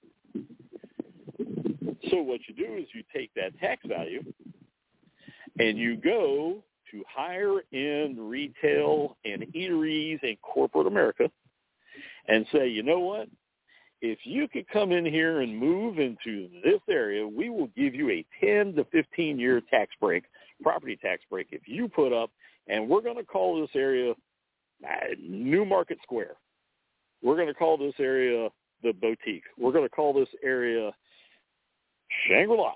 So what you do is you take that tax value and you go to higher-end retail and eateries in corporate America and say, you know what? If you could come in here and move into this area, we will give you a ten to fifteen year tax break, property tax break, if you put up, and we're going to call this area uh, New Market Square. We're going to call this area the Boutique. We're going to call this area Shangri-La.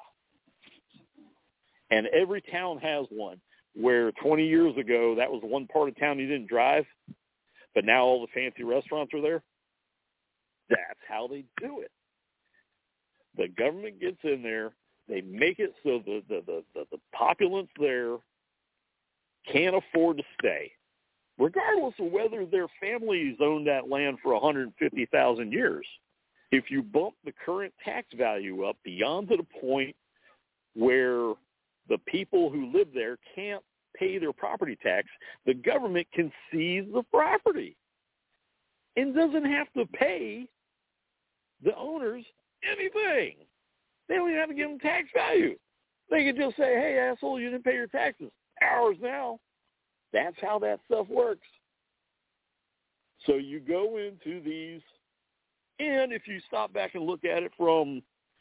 And every town has one where twenty years ago that was one part of town you didn't drive, but now all the fancy restaurants are there. That's how they do it. The government gets in there. They make it so the, the, the, the, the populace there can't afford to stay, regardless of whether their families owned that land for one hundred fifty thousand years. If you bump the current tax value up beyond to the point where the people who live there can't pay their property tax, the government can seize the property and doesn't have to pay the owners anything. They don't even have to give them tax value. They can just say, hey, asshole, you didn't pay your taxes. Ours now. That's how that stuff works. So you go into these, and if you stop back and look at it from,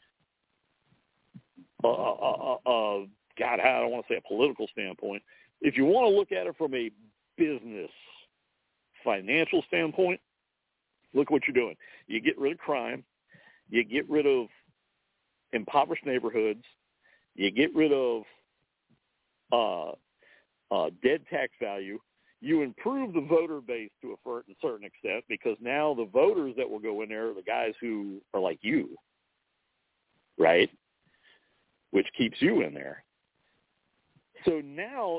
uh, uh, uh, uh, God, I don't want to say a political standpoint. If you want to look at it from a business, financial standpoint, look what you're doing. You get rid of crime. You get rid of impoverished neighborhoods. You get rid of uh, uh, dead tax value. You improve the voter base to a certain extent because now the voters that will go in there are the guys who are like you, right? Which keeps you in there. So now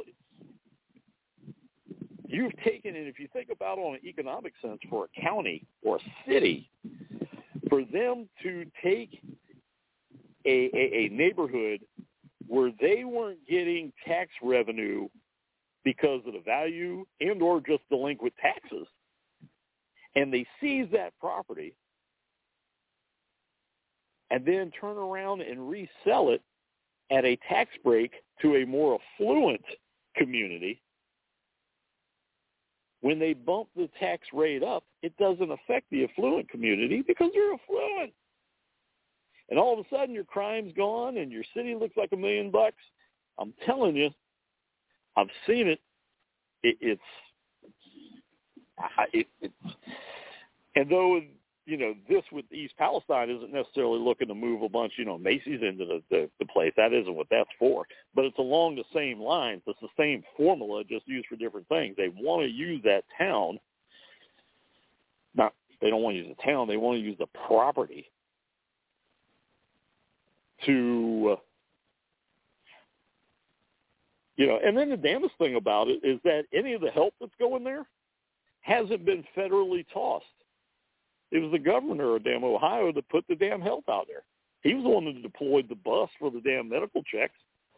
you've taken it, if you think about it on an economic sense, for a county or a city, for them to take a, a, a neighborhood where they weren't getting tax revenue because of the value and or just delinquent taxes, and they seize that property and then turn around and resell it at a tax break to a more affluent community. When they bump the tax rate up, it doesn't affect the affluent community because they're affluent. And all of a sudden your crime's gone and your city looks like a million bucks. I'm telling you, I've seen it. it it's, it, it's, and though, you know, this with East Palestine isn't necessarily looking to move a bunch, you know, Macy's into the, the, the place. That isn't what that's for. But it's along the same lines. It's the same formula, just used for different things. They want to use that town. Not, they don't want to use the town. They want to use the property to, uh, you know, and then the damnest thing about it is that any of the help that's going there hasn't been federally tossed. It was the governor of damn Ohio that put the damn help out there. He was the one that deployed the bus for the damn medical checks.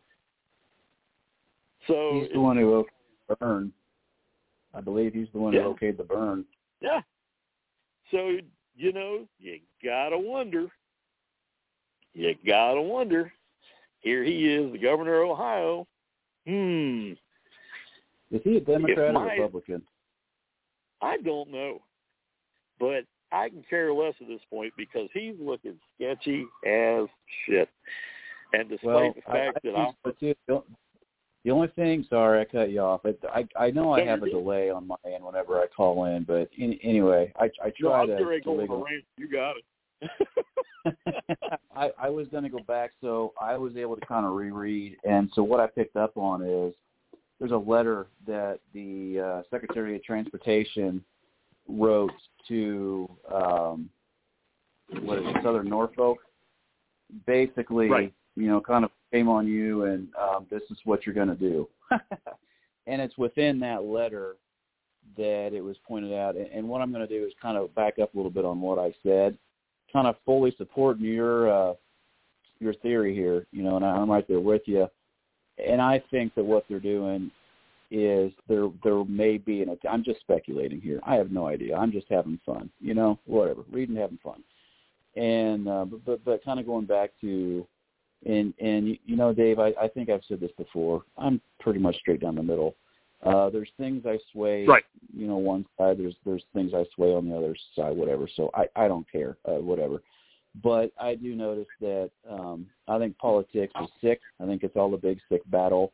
So he's the one who okayed the burn. I believe he's the one yeah. who okayed the burn. Yeah. So, you know, you gotta wonder. You gotta wonder. Here he is, the governor of Ohio. Hmm. Is he a Democrat my, or Republican? I don't know. But I can care less at this point because he's looking sketchy as shit. And despite well, the fact I, I that I'm... Too, the only thing, sorry, I cut you off. I, I, I know I no, have a good. delay on my end whenever I call in, but in, anyway, I, I try no, to... to go on range. You got it. I, I was going to go back, so I was able to kind of reread. And so what I picked up on is there's a letter that the uh, Secretary of Transportation wrote to um, what is it, Southern Norfolk, basically, right. you know, kind of shame on you, and um, this is what you're going to do. And it's within that letter that it was pointed out. And, and what I'm going to do is kind of back up a little bit on what I said, kind of fully supporting your uh, your theory here, you know, and I'm right there with you. And I think that what they're doing is there there may be an – I'm just speculating here. I have no idea. I'm just having fun, you know, whatever, reading, having fun. And uh, but, but but kind of going back to – and, and you know, Dave, I, I think I've said this before. I'm pretty much straight down the middle. Uh, there's things I sway, right. you know, one side. There's there's things I sway on the other side, whatever. So I, I don't care, uh, whatever. But I do notice that um, I think politics is sick. I think it's all a big sick battle,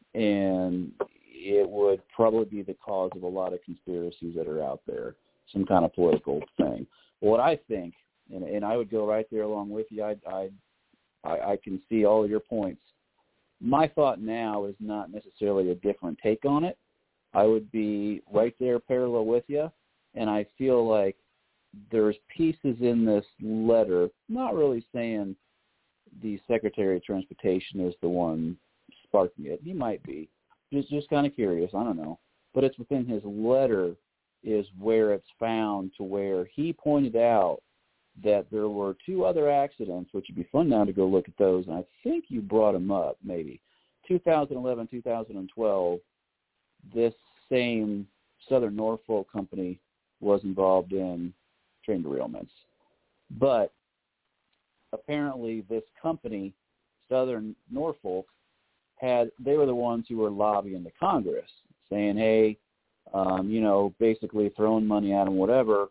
and it would probably be the cause of a lot of conspiracies that are out there, some kind of political thing. What I think, and, and I would go right there along with you, I, I, I, I can see all of your points. My thought now is not necessarily a different take on it. I would be right there parallel with you, and I feel like there's pieces in this letter, not really saying the Secretary of Transportation is the one sparking it. He might be. Just just kind of curious. I don't know. But it's within his letter is where it's found to where he pointed out that there were two other accidents, which would be fun now to go look at those, and I think you brought them up maybe. two thousand eleven, two thousand twelve, this same Southern Norfolk company was involved in train derailments. But apparently this company, Southern Norfolk, had they were the ones who were lobbying the Congress, saying, hey, um, you know, basically throwing money at them, whatever,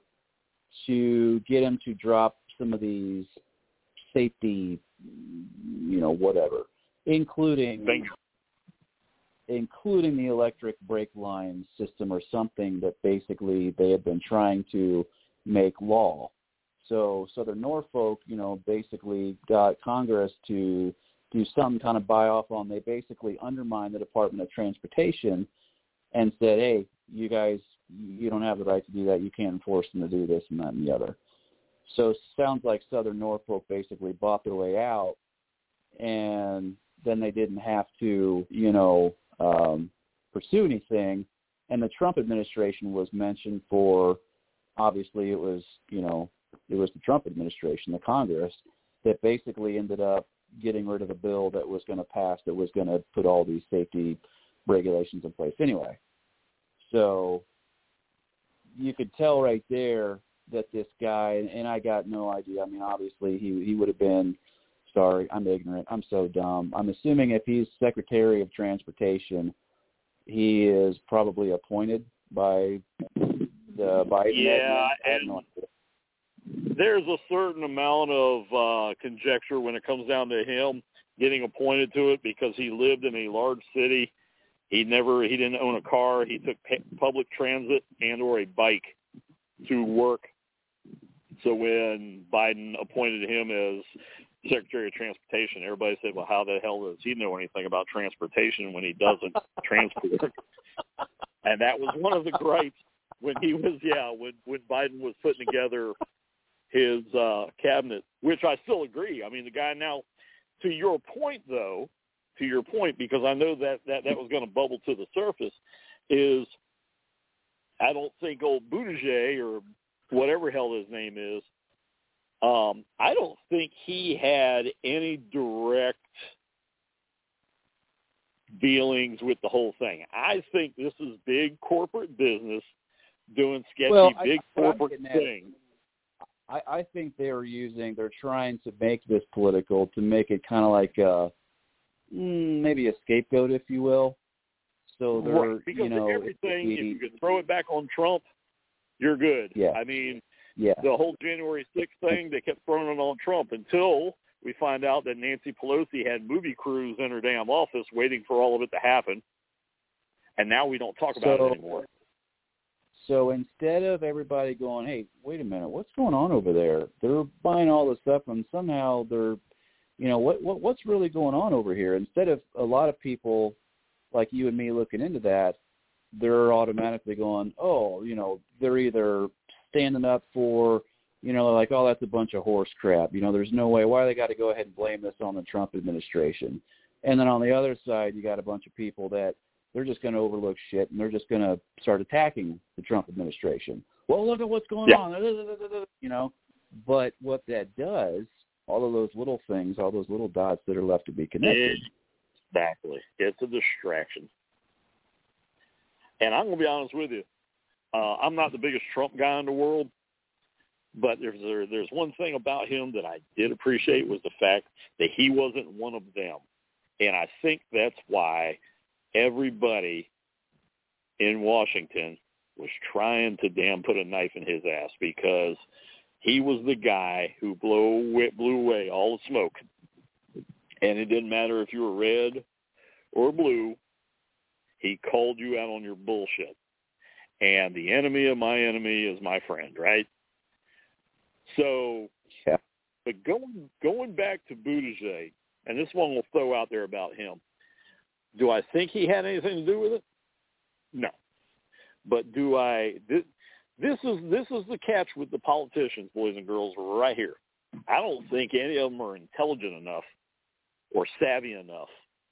to get them to drop some of these safety, you know, whatever, including Bingo. including the electric brake line system or something that basically they had been trying to make law. So Southern Norfolk, you know, basically got Congress to do some kind of buy-off on. They basically undermined the Department of Transportation and said, hey, you guys, you don't have the right to do that. You can't enforce them to do this and that and the other. So it sounds like Southern Norfolk basically bought their way out, and then they didn't have to, you know, um, pursue anything. And the Trump administration was mentioned for, obviously it was, you know, it was the Trump administration, the Congress, that basically ended up getting rid of a bill that was going to pass that was going to put all these safety regulations in place anyway. So you could tell right there that this guy, and I got no idea. I mean, obviously he he would have been, sorry, I'm ignorant. I'm so dumb. I'm assuming if he's Secretary of Transportation, he is probably appointed by the Biden. Yeah, and no there's a certain amount of uh, conjecture when it comes down to him getting appointed to it because he lived in a large city. He never, he didn't own a car. He took public transit and or a bike to work. So when Biden appointed him as Secretary of Transportation, everybody said, well, how the hell does he know anything about transportation when he doesn't transport? And that was one of the gripes when he was, yeah, when, when Biden was putting together his uh, cabinet, which I still agree. I mean, the guy now, to your point, though, to your point, because I know that that, that was going to bubble to the surface, is I don't think old Buttigieg or whatever hell his name is, um, I don't think he had any direct dealings with the whole thing. I think this is big corporate business doing sketchy well, big I, corporate things. I, I think they were using, they're trying to make this political to make it kind of like a, mm, maybe a scapegoat, if you will. So they're, right, because you know, everything, be, if you could throw it back on Trump, you're good. Yeah. I mean, yeah. the whole January sixth thing, they kept throwing it on Trump until we find out that Nancy Pelosi had movie crews in her damn office waiting for all of it to happen. And now we don't talk about so, it anymore. So instead of everybody going, hey, wait a minute, what's going on over there? They're buying all this stuff, and somehow they're, you know, what, what what's really going on over here? Instead of a lot of people like you and me looking into that, they're automatically going, oh, you know, they're either standing up for, you know, like, oh, that's a bunch of horse crap. You know, there's no way. Why do they got to go ahead and blame this on the Trump administration? And then on the other side, you got a bunch of people that they're just going to overlook shit, and they're just going to start attacking the Trump administration. Well, look at what's going yeah. on, you know. But what that does all of those little things, all those little dots that are left to be connected. Exactly. It's a distraction. And I'm going to be honest with you. Uh, I'm not the biggest Trump guy in the world, but there's there, there's one thing about him that I did appreciate was the fact that he wasn't one of them. And I think that's why everybody in Washington was trying to damn put a knife in his ass, because he was the guy who blew, blew away all the smoke. And it didn't matter if you were red or blue, he called you out on your bullshit. And the enemy of my enemy is my friend, right? So, yeah. But going going back to Buttigieg, and this one will throw out there about him, do I think he had anything to do with it? No. But do I? This, this is this is the catch with the politicians, boys and girls, right here. I don't think any of them are intelligent enough or savvy enough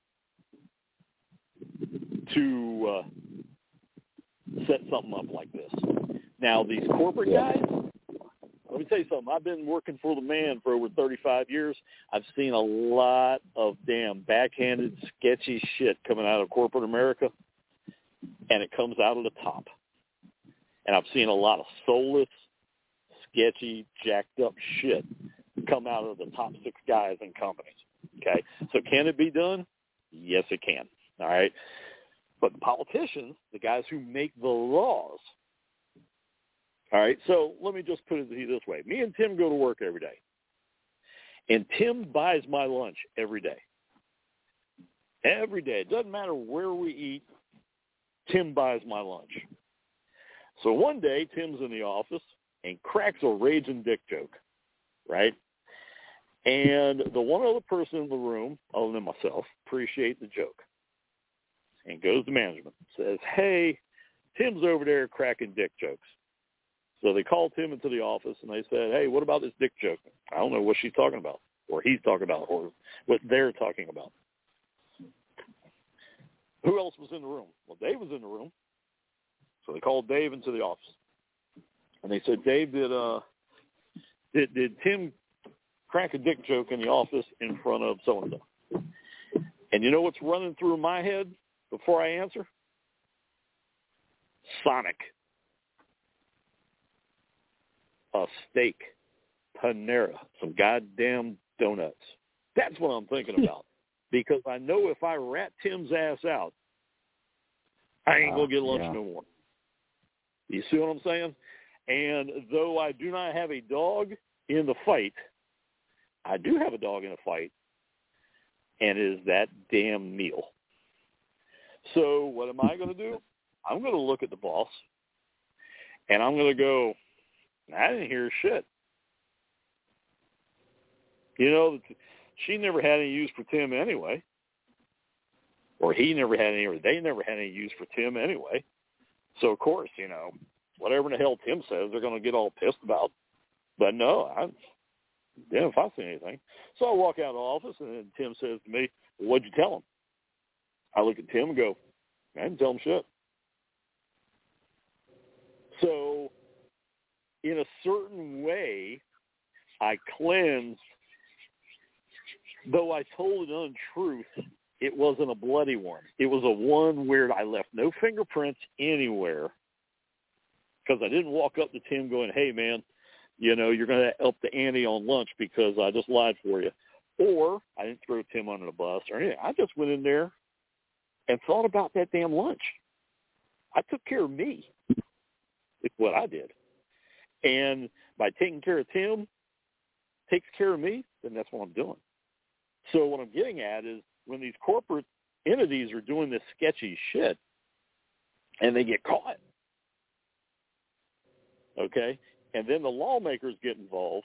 to uh, set something up like this. Now, these corporate yeah. guys, let me tell you something. I've been working for the man for over thirty-five years. I've seen a lot of damn backhanded, sketchy shit coming out of corporate America, and it comes out of the top. And I've seen a lot of soulless, sketchy, jacked up shit come out of the top six guys in companies. Okay? So can it be done? Yes, it can. All right? But the politicians, the guys who make the laws, all right, so let me just put it this way. Me and Tim go to work every day, and Tim buys my lunch every day. Every day. It doesn't matter where we eat, Tim buys my lunch. So one day, Tim's in the office and cracks a raging dick joke, right? And the one other person in the room, other than myself, appreciate the joke. And goes to management, says, hey, Tim's over there cracking dick jokes. So they called Tim into the office, and they said, hey, what about this dick joke? I don't know what she's talking about, or he's talking about, or what they're talking about. Who else was in the room? Well, Dave was in the room. So they called Dave into the office. And they said, Dave, did, uh, did, did Tim crack a dick joke in the office in front of so-and-so? And you know what's running through my head before I answer? Sonic. A steak. Panera. Some goddamn donuts. That's what I'm thinking about. Because I know if I rat Tim's ass out, I ain't going to get lunch uh, yeah. no more. You see what I'm saying? And though I do not have a dog in the fight, I do have a dog in a fight, and it is that damn meal. So what am I going to do? I'm going to look at the boss, and I'm going to go, I didn't hear shit. You know, she never had any use for Tim anyway. Or he never had any, or they never had any use for Tim anyway. So, of course, you know, whatever the hell Tim says, they're going to get all pissed about. But no, I didn't if I see anything. So I walk out of the office, and then Tim says to me, well, what'd you tell him? I look at Tim and go, I didn't tell him shit. So, in a certain way, I cleansed. Though I told an untruth, it wasn't a bloody one. It was a one where I left no fingerprints anywhere, because I didn't walk up to Tim going, hey, man, you know, you're going to up the ante on lunch because I just lied for you. Or I didn't throw Tim under the bus or anything. I just went in there and thought about that damn lunch. I took care of me. It's what I did. And by taking care of Tim, takes care of me, then that's what I'm doing. So what I'm getting at is when these corporate entities are doing this sketchy shit and they get caught, okay, and then the lawmakers get involved,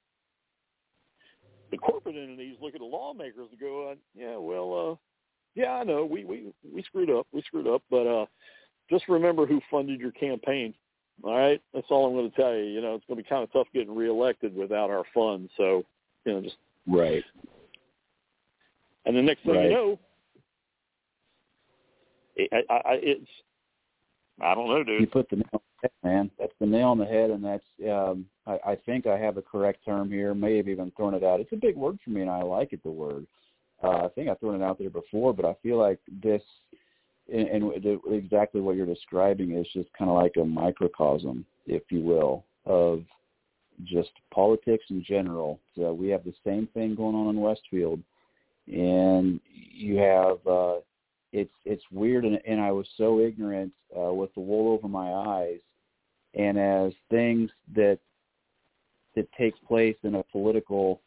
the corporate entities look at the lawmakers and go, uh, yeah, well, uh, yeah, I know, we, we, we screwed up, we screwed up, but uh, just remember who funded your campaign, all right? That's all I'm going to tell you. You know, it's going to be kind of tough getting reelected without our funds, so, you know, just... Right. And the next thing right. you know, it, I, I, it's, I don't know, dude. You put the nail on head, man. That's the nail on the head, and that's um, I, I think I have a correct term here. May have even thrown it out. It's a big word for me, and I like it, the word. Uh, I think I've thrown it out there before, but I feel like this, and, and exactly what you're describing is just kind of like a microcosm, if you will, of just politics in general. So we have the same thing going on in Westfield, and you have uh, it's it's weird, and, and I was so ignorant uh, with the wool over my eyes, and as things that that take place in a political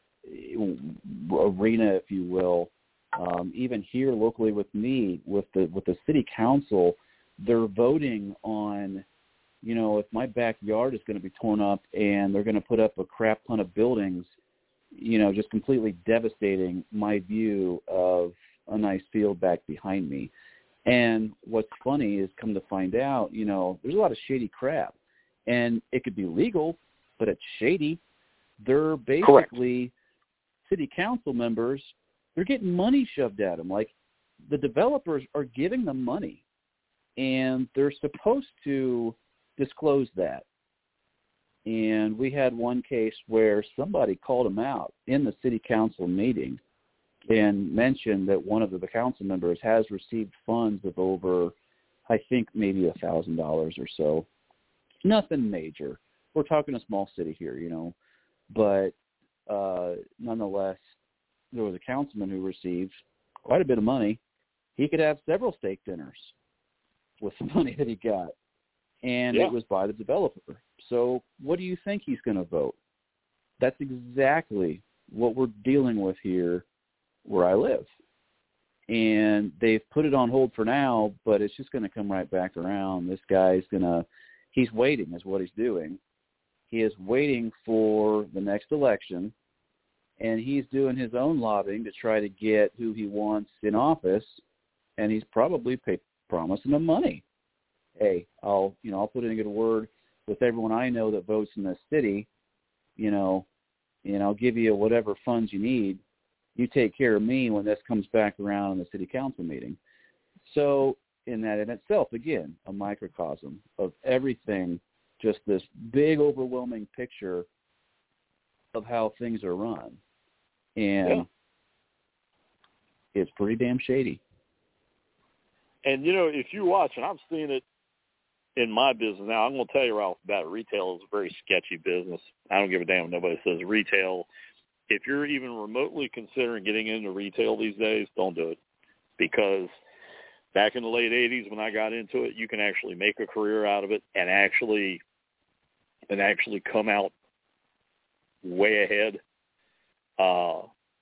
arena, if you will, um, even here locally with me, with the with the city council, they're voting on, you know, if my backyard is going to be torn up and they're going to put up a crap ton of buildings, you know, just completely devastating my view of a nice field back behind me. And what's funny is, come to find out, you know, there's a lot of shady crap, and it could be legal, but it's shady. They're basically Correct. City council members. They're getting money shoved at them. Like, the developers are giving them money, and they're supposed to disclose that. And we had one case where somebody called them out in the city council meeting and mentioned that one of the council members has received funds of over, I think, maybe a thousand dollars or so. Nothing major. We're talking a small city here, you know, but uh, nonetheless, there was a councilman who received quite a bit of money. He could have several steak dinners with the money that he got, and yeah. It was by the developer. So what do you think he's going to vote? That's exactly what we're dealing with here where I live. And they've put it on hold for now, but it's just going to come right back around. This guy's going to – he's waiting is what he's doing. He is waiting for the next election, and he's doing his own lobbying to try to get who he wants in office, and he's probably pay, promising them money. Hey, I'll you know I'll put in a good word with everyone I know that votes in this city, you know, and I'll give you whatever funds you need. You take care of me when this comes back around in the city council meeting. So in that in itself, again, a microcosm of everything, just this big overwhelming picture of how things are run. And yeah. It's pretty damn shady. And, you know, if you watch, and I'm seeing it in my business now, I'm going to tell you right off the bat, retail is a very sketchy business. I don't give a damn if nobody says retail. If you're even remotely considering getting into retail these days, don't do it. Because back in the late eighties when I got into it, you can actually make a career out of it and actually and actually come out way ahead. Uh,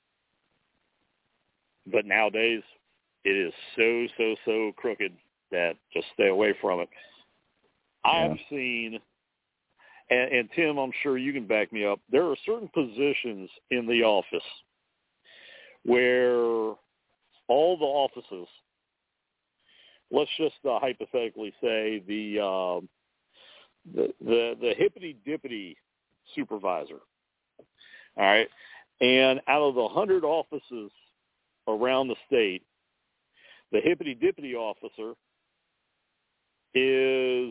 but nowadays, it is so, so, so crooked that just stay away from it. Yeah. I've seen, and, and Tim, I'm sure you can back me up, there are certain positions in the office where all the offices, let's just uh, hypothetically say the, uh, the the the hippity-dippity supervisor, all right, and out of the hundred offices around the state, the hippity-dippity officer is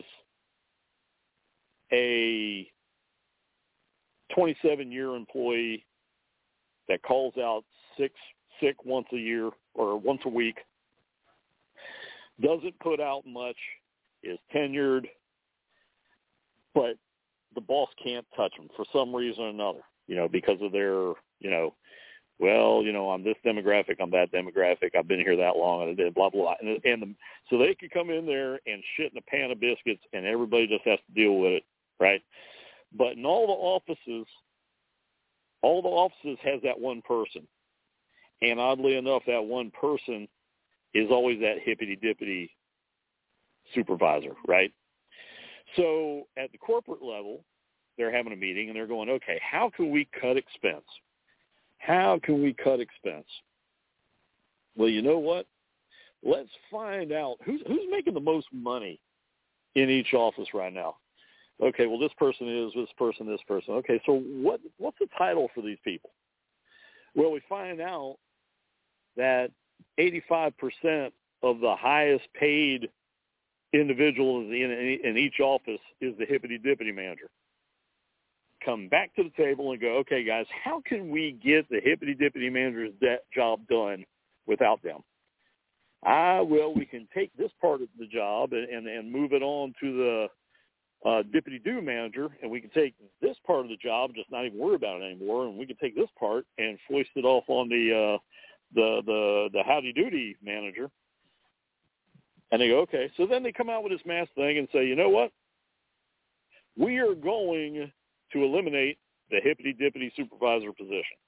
a twenty-seven-year employee that calls out sick, sick once a year or once a week, doesn't put out much, is tenured, but the boss can't touch them for some reason or another, you know, because of their, you know, well, you know, I'm this demographic, I'm that demographic, I've been here that long, and blah, blah, blah. And, and the, so they could come in there and shit in a pan of biscuits, and everybody just has to deal with it, right? But in all the offices, all the offices has that one person. And oddly enough, that one person is always that hippity-dippity supervisor, right? So at the corporate level, they're having a meeting, and they're going, okay, how can we cut expense? How can we cut expense? Well, you know what? Let's find out who's who's making the most money in each office right now. Okay, well, this person is, this person, this person. Okay, so what what's the title for these people? Well, we find out that eighty-five percent of the highest paid individual in, in each office is the hippity-dippity manager. Come back to the table and go, okay, guys, how can we get the hippity-dippity manager's de- job done without them? Ah, well, we can take this part of the job and, and, and move it on to the uh, dippity-do manager, and we can take this part of the job, just not even worry about it anymore, and we can take this part and foist it off on the uh, the the, the howdy-doody manager. And they go, okay. So then they come out with this mass thing and say, you know what? We are going to eliminate the hippity-dippity supervisor position.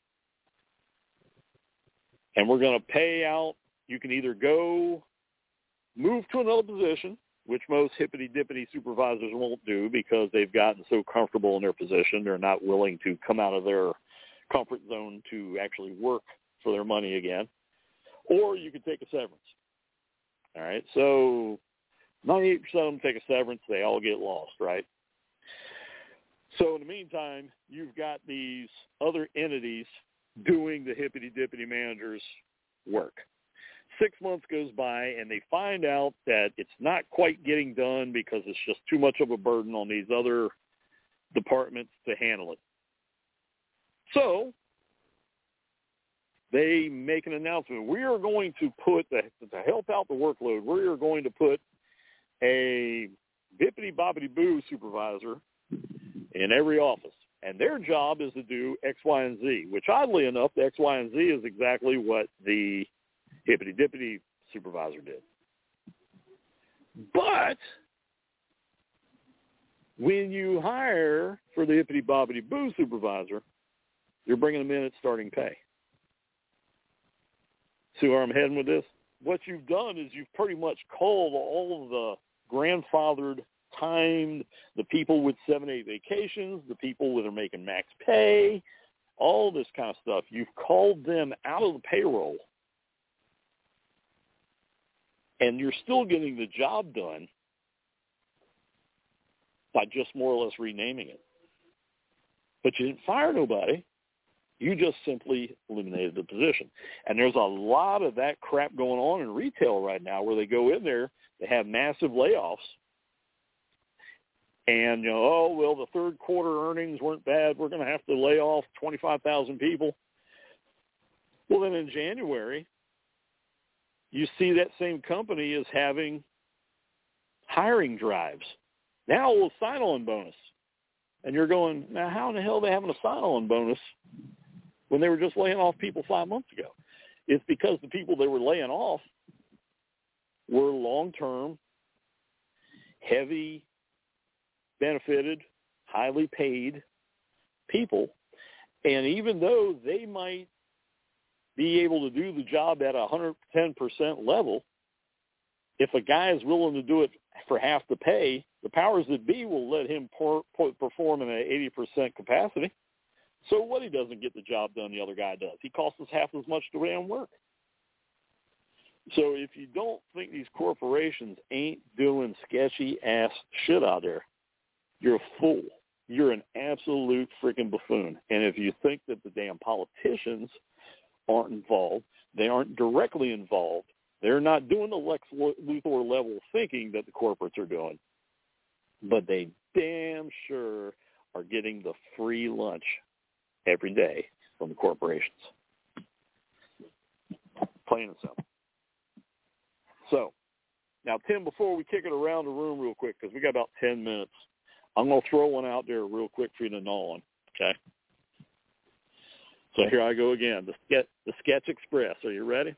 And we're going to pay out. You can either go move to another position, which most hippity-dippity supervisors won't do because they've gotten so comfortable in their position. They're not willing to come out of their comfort zone to actually work for their money again. Or you can take a severance. All right, so ninety-eight percent of them take a severance. They all get lost, right? So in the meantime, you've got these other entities doing the hippity-dippity manager's work. Six months goes by, and they find out that it's not quite getting done because it's just too much of a burden on these other departments to handle it. So they make an announcement. We are going to put, the, to help out the workload, we are going to put a bippity-boppity-boo supervisor in every office. And their job is to do X, Y, and Z, which oddly enough, the X, Y, and Z is exactly what the hippity-dippity supervisor did. But when you hire for the hippity-boppity-boo supervisor, you're bringing them in at starting pay. See where I'm heading with this? What you've done is you've pretty much called all of the grandfathered, timed, the people with seven, eight vacations, the people that are making max pay, all this kind of stuff. You've called them out of the payroll, and you're still getting the job done by just more or less renaming it. But you didn't fire nobody. You just simply eliminated the position. And there's a lot of that crap going on in retail right now where they go in there, they have massive layoffs, and, you know, oh, well, the third quarter earnings weren't bad. We're going to have to lay off twenty-five thousand people. Well, then in January, you see that same company is having hiring drives. Now a sign-on bonus. And you're going, now how in the hell are they having a sign-on bonus when they were just laying off people five months ago? It's because the people they were laying off were long-term, heavy, benefited, highly paid people. And even though they might be able to do the job at a one hundred ten percent level, if a guy is willing to do it for half the pay, the powers that be will let him por- perform in an eighty percent capacity. So what, he doesn't get the job done the other guy does. He costs us half as much to damn work. So if you don't think these corporations ain't doing sketchy-ass shit out there, you're a fool. You're an absolute freaking buffoon. And if you think that the damn politicians aren't involved, they aren't directly involved, they're not doing the Lex Luthor level thinking that the corporates are doing, but they damn sure are getting the free lunch every day from the corporations. Plain and simple. So, now, Tim, before we kick it around the room real quick, because we got about ten minutes, I'm going to throw one out there real quick for you to gnaw on, okay? So here I go again, the Sketch, the Sketch Express. Are you ready?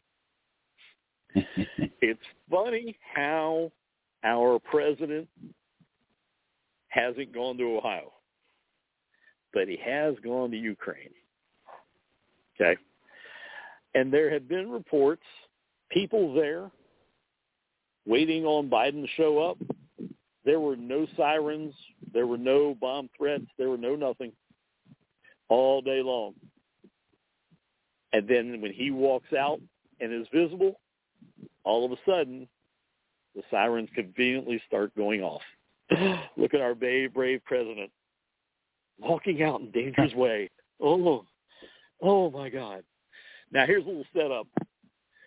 It's funny how our president hasn't gone to Ohio, but he has gone to Ukraine, okay? And there have been reports, people there waiting on Biden to show up. There were no sirens. There were no bomb threats. There were no nothing all day long. And then when he walks out and is visible, all of a sudden, the sirens conveniently start going off. Look at our brave, brave president walking out in danger's way. Oh, oh my God. Now, here's a little setup.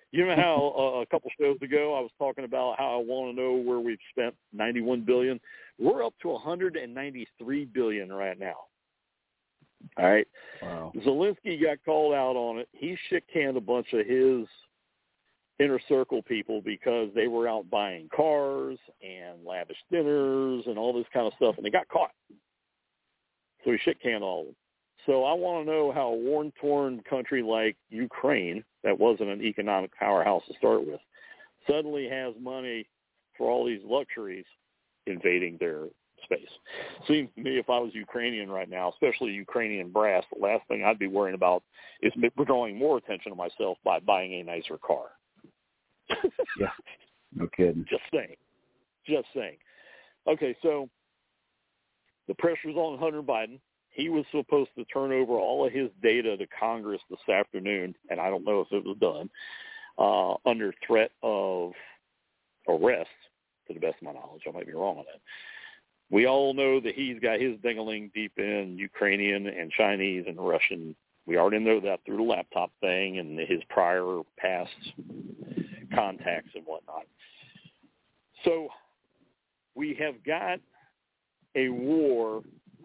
You know how uh, a couple shows ago I was talking about how I want to know where we've spent ninety-one billion dollars? We're up to one hundred ninety-three billion dollars right now. All right. Wow. Zelensky got called out on it. He shit-canned a bunch of his inner circle people because they were out buying cars and lavish dinners and all this kind of stuff, and they got caught. So he shit-canned all of them. So I want to know how a war-torn country like Ukraine, that wasn't an economic powerhouse to start with, suddenly has money for all these luxuries invading their space. Seems to me if I was Ukrainian right now, especially Ukrainian brass, the last thing I'd be worrying about is drawing more attention to myself by buying a nicer car. Yeah, no kidding. Just saying. Just saying. Okay, so the pressure's on Hunter Biden. He was supposed to turn over all of his data to Congress this afternoon, and I don't know if it was done, uh, under threat of arrest, to the best of my knowledge. I might be wrong on that. We all know that he's got his ding-a-ling deep in Ukrainian and Chinese and Russian. We already know that through the laptop thing and his prior past contacts and whatnot. So we have got a war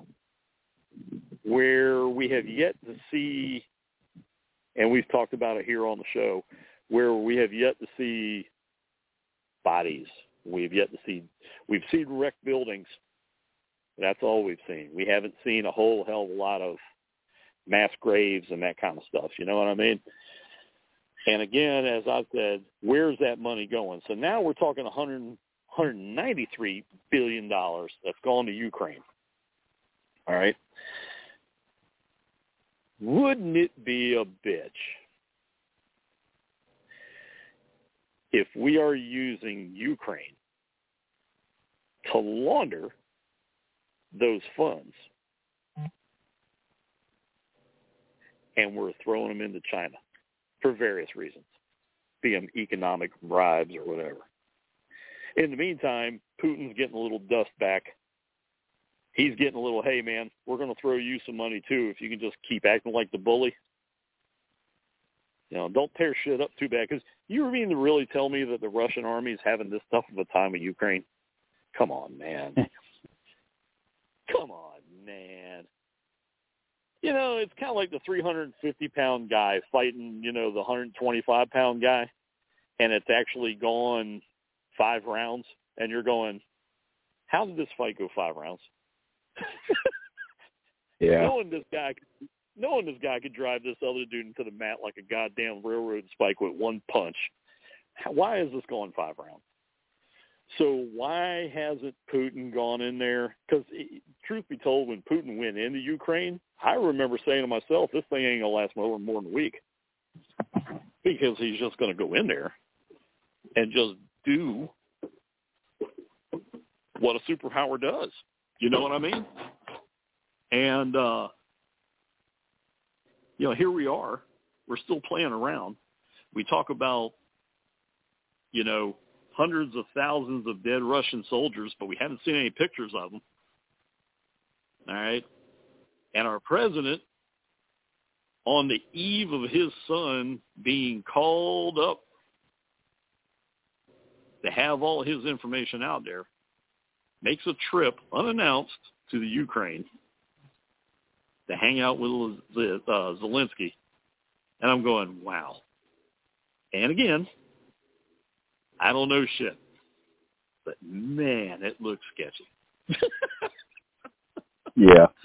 where we have yet to see, and we've talked about it here on the show, where we have yet to see bodies. We've yet to see, we've seen wrecked buildings. That's all we've seen. We haven't seen a whole hell of a lot of mass graves and that kind of stuff. You know what I mean? And again, as I said, where's that money going? So now we're talking one hundred, one hundred ninety-three billion dollars that's gone to Ukraine. All right. Wouldn't it be a bitch if we are using Ukraine to launder those funds and we're throwing them into China for various reasons, be them economic bribes or whatever? In the meantime, Putin's getting a little dust back. He's getting a little, hey, man, we're going to throw you some money, too, if you can just keep acting like the bully. You know, don't tear shit up too bad. Because you mean to really tell me that the Russian army is having this tough of a time in Ukraine? Come on, man. Come on, man. You know, it's kind of like the three hundred fifty pound guy fighting, you know, the one hundred twenty-five pound guy, and it's actually gone five rounds, and you're going, how did this fight go five rounds? Yeah. Knowing this guy, knowing this guy could drive this other dude into the mat like a goddamn railroad spike with one punch. Why is this going five rounds? So why hasn't Putin gone in there? Because truth be told, when Putin went into Ukraine, I remember saying to myself, this thing ain't going to last more, more than a week. Because he's just going to go in there and just do what a superpower does. You know what I mean? And, uh, you know, here we are. We're still playing around. We talk about, you know, hundreds of thousands of dead Russian soldiers, but we haven't seen any pictures of them. All right? And our president, on the eve of his son being called up to have all his information out there, makes a trip unannounced to the Ukraine to hang out with uh, Zelensky. And I'm going, wow. And again, I don't know shit. But, man, it looks sketchy. Yeah.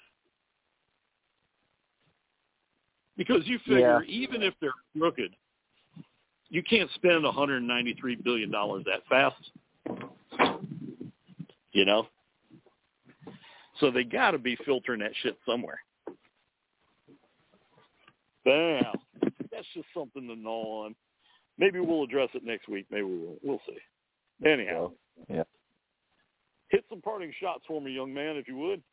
Because you figure, Yeah. even if they're crooked, you can't spend one hundred ninety-three billion dollars that fast. You know? So they got to be filtering that shit somewhere. Bam. That's just something to gnaw on. Maybe we'll address it next week. Maybe we won't. We'll see. Anyhow. Yeah. Hit some parting shots for me, young man, if you would.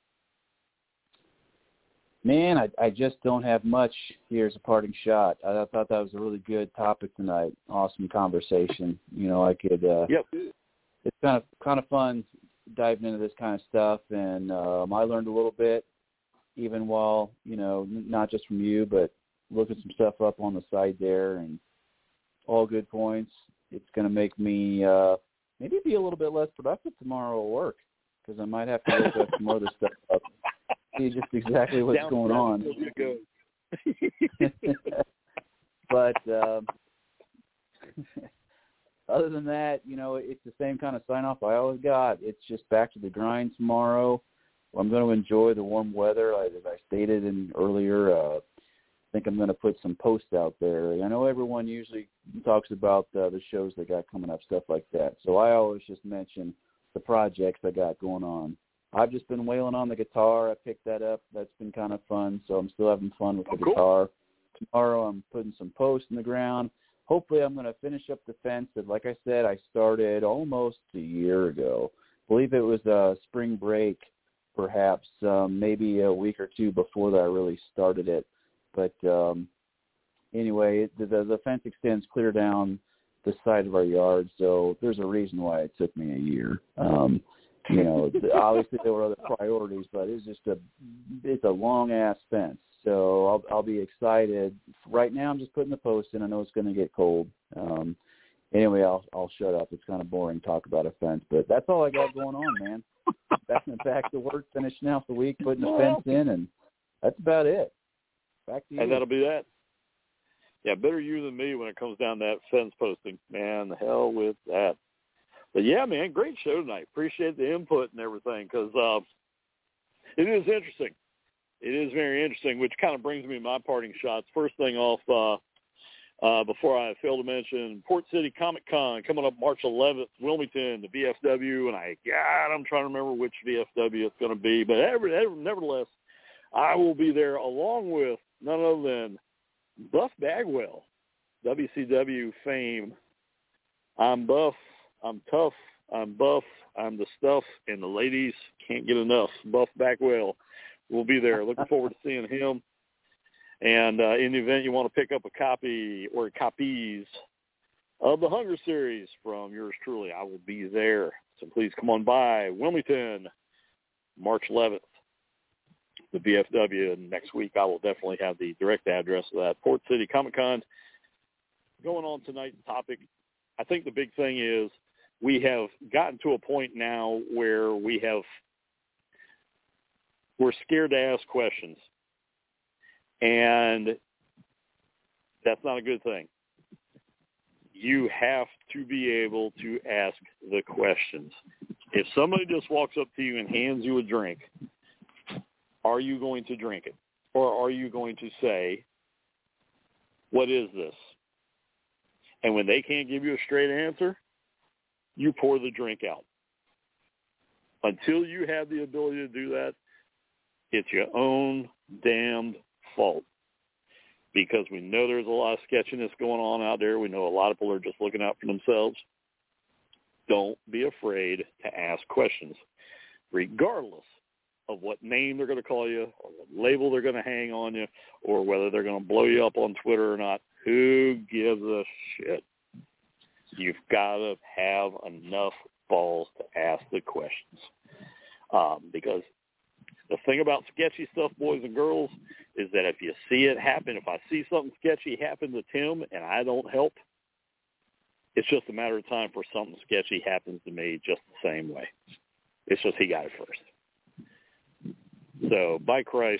Man, I, I just don't have much. Here's a parting shot. I, I thought that was a really good topic tonight. Awesome conversation. You know, I could. Uh, yep. It's kind of kind of fun diving into this kind of stuff, and um, I learned a little bit, even while you know, not just from you, but looking some stuff up on the site there, and all good points. It's going to make me uh, maybe be a little bit less productive tomorrow at work because I might have to look up some other stuff up, see just exactly what's Down going on. But um, other than that, you know, it's the same kind of sign-off I always got. It's just back to the grind tomorrow. I'm going to enjoy the warm weather. As I stated in earlier, uh, I think I'm going to put some posts out there. I know everyone usually talks about uh, the shows they got coming up, stuff like that. So I always just mention the projects I got going on. I've just been wailing on the guitar. I picked that up. That's been kind of fun. So I'm still having fun with the oh, cool. guitar. Tomorrow I'm putting some posts in the ground. Hopefully I'm going to finish up the fence that, like I said, I started almost a year ago. I believe it was uh, spring break, perhaps, um, maybe a week or two before that I really started it. But um, anyway, the, the, the fence extends clear down the side of our yard, so there's a reason why it took me a year. Um, you know, obviously there were other priorities, but it's just a it's a long ass fence. So I'll I'll be excited. Right now I'm just putting the post in. I know it's going to get cold. Um, anyway, I'll I'll shut up. It's kind of boring talk about a fence, but that's all I got going on, man. Back back to work, finishing out the week, putting the fence in, and that's about it. Back to you. And that'll be that. Yeah, better you than me when it comes down to that fence posting. Man, the hell with that. But, yeah, man, great show tonight. Appreciate the input and everything because uh, it is interesting. It is very interesting, which kind of brings me to my parting shots. First thing off, uh, uh, before I fail to mention, Port City Comic Con coming up March eleventh, Wilmington, the V F W, and I, God, I'm trying to remember which V F W it's going to be. But ever, ever, nevertheless, I will be there along with none other than Buff Bagwell, W C W fame. I'm buff, I'm tough, I'm buff, I'm the stuff, and the ladies can't get enough. Buff Bagwell will be there. Looking forward to seeing him. And uh, in the event you want to pick up a copy or copies of the Hunger Series from yours truly, I will be there. So please come on by. Wilmington, March eleventh, the V F W. And next week I will definitely have the direct address of that. Port City Comic Con. Going on tonight's topic, I think the big thing is we have gotten to a point now where we have we're scared to ask questions. And that's not a good thing. You have to be able to ask the questions. If somebody just walks up to you and hands you a drink, are you going to drink it? Or are you going to say, what is this? And when they can't give you a straight answer, you pour the drink out. Until you have the ability to do that, it's your own damned fault, because we know there's a lot of sketchiness going on out there. We know a lot of people are just looking out for themselves. Don't be afraid to ask questions, regardless of what name they're going to call you or what label they're going to hang on you or whether they're going to blow you up on Twitter or not. Who gives a shit? You've got to have enough balls to ask the questions, um, because the thing about sketchy stuff, boys and girls, is that if you see it happen, if I see something sketchy happen to Tim and I don't help, it's just a matter of time for something sketchy happens to me just the same way. It's just he got it first. So, by Christ,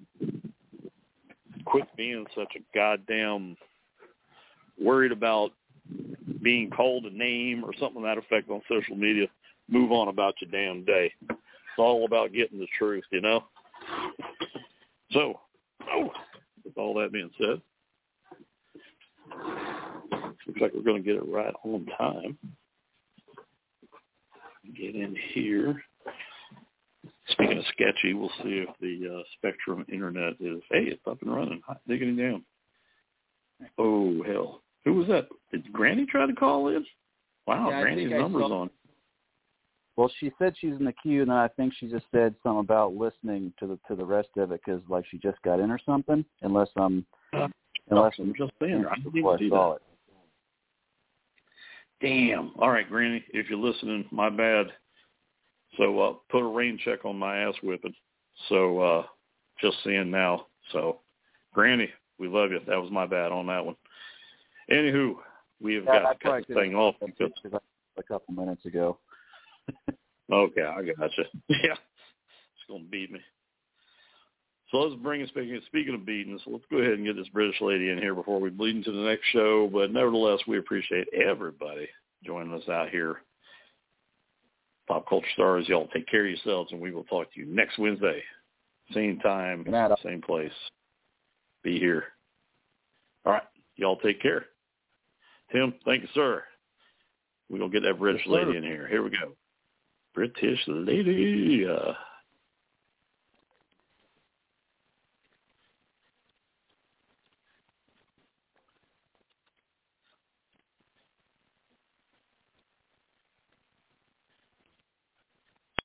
quit being such a goddamn worried about being called a name or something to that effect on social media. Move on about your damn day. It's all about getting the truth, you know? So, oh, with all that being said, looks like we're going to get it right on time. Get in here. Speaking of sketchy, we'll see if the uh, Spectrum Internet is, hey, it's up and running. Hot diggity damn. Oh, hell. Who was that? Did Granny try to call in? Wow, yeah, Granny's number's saw- on. Well, she said she's in the queue, and I think she just said something about listening to the to the rest of it because, like, she just got in or something. Unless I'm, Uh, unless I'm just saying, I didn't before see I saw that. it. Damn. All right, Granny, if you're listening, my bad. So uh, put a rain check on my ass whipping. So uh, just seeing now. So, Granny, we love you. That was my bad on that one. Anywho, We have yeah, got to cut the thing off because a couple minutes ago. Okay, I gotcha. Yeah, it's gonna beat me. So let's bring us speaking. Speaking of beating, so let's go ahead and get this British lady in here before we bleed into the next show. But nevertheless, we appreciate everybody joining us out here. Pop Culture Stars, y'all take care of yourselves, and we will talk to you next Wednesday. Same time, same place. Be here. All right. Y'all take care. Tim, thank you, sir. We're going to get that British yes, lady in here. Here we go. British lady. Uh,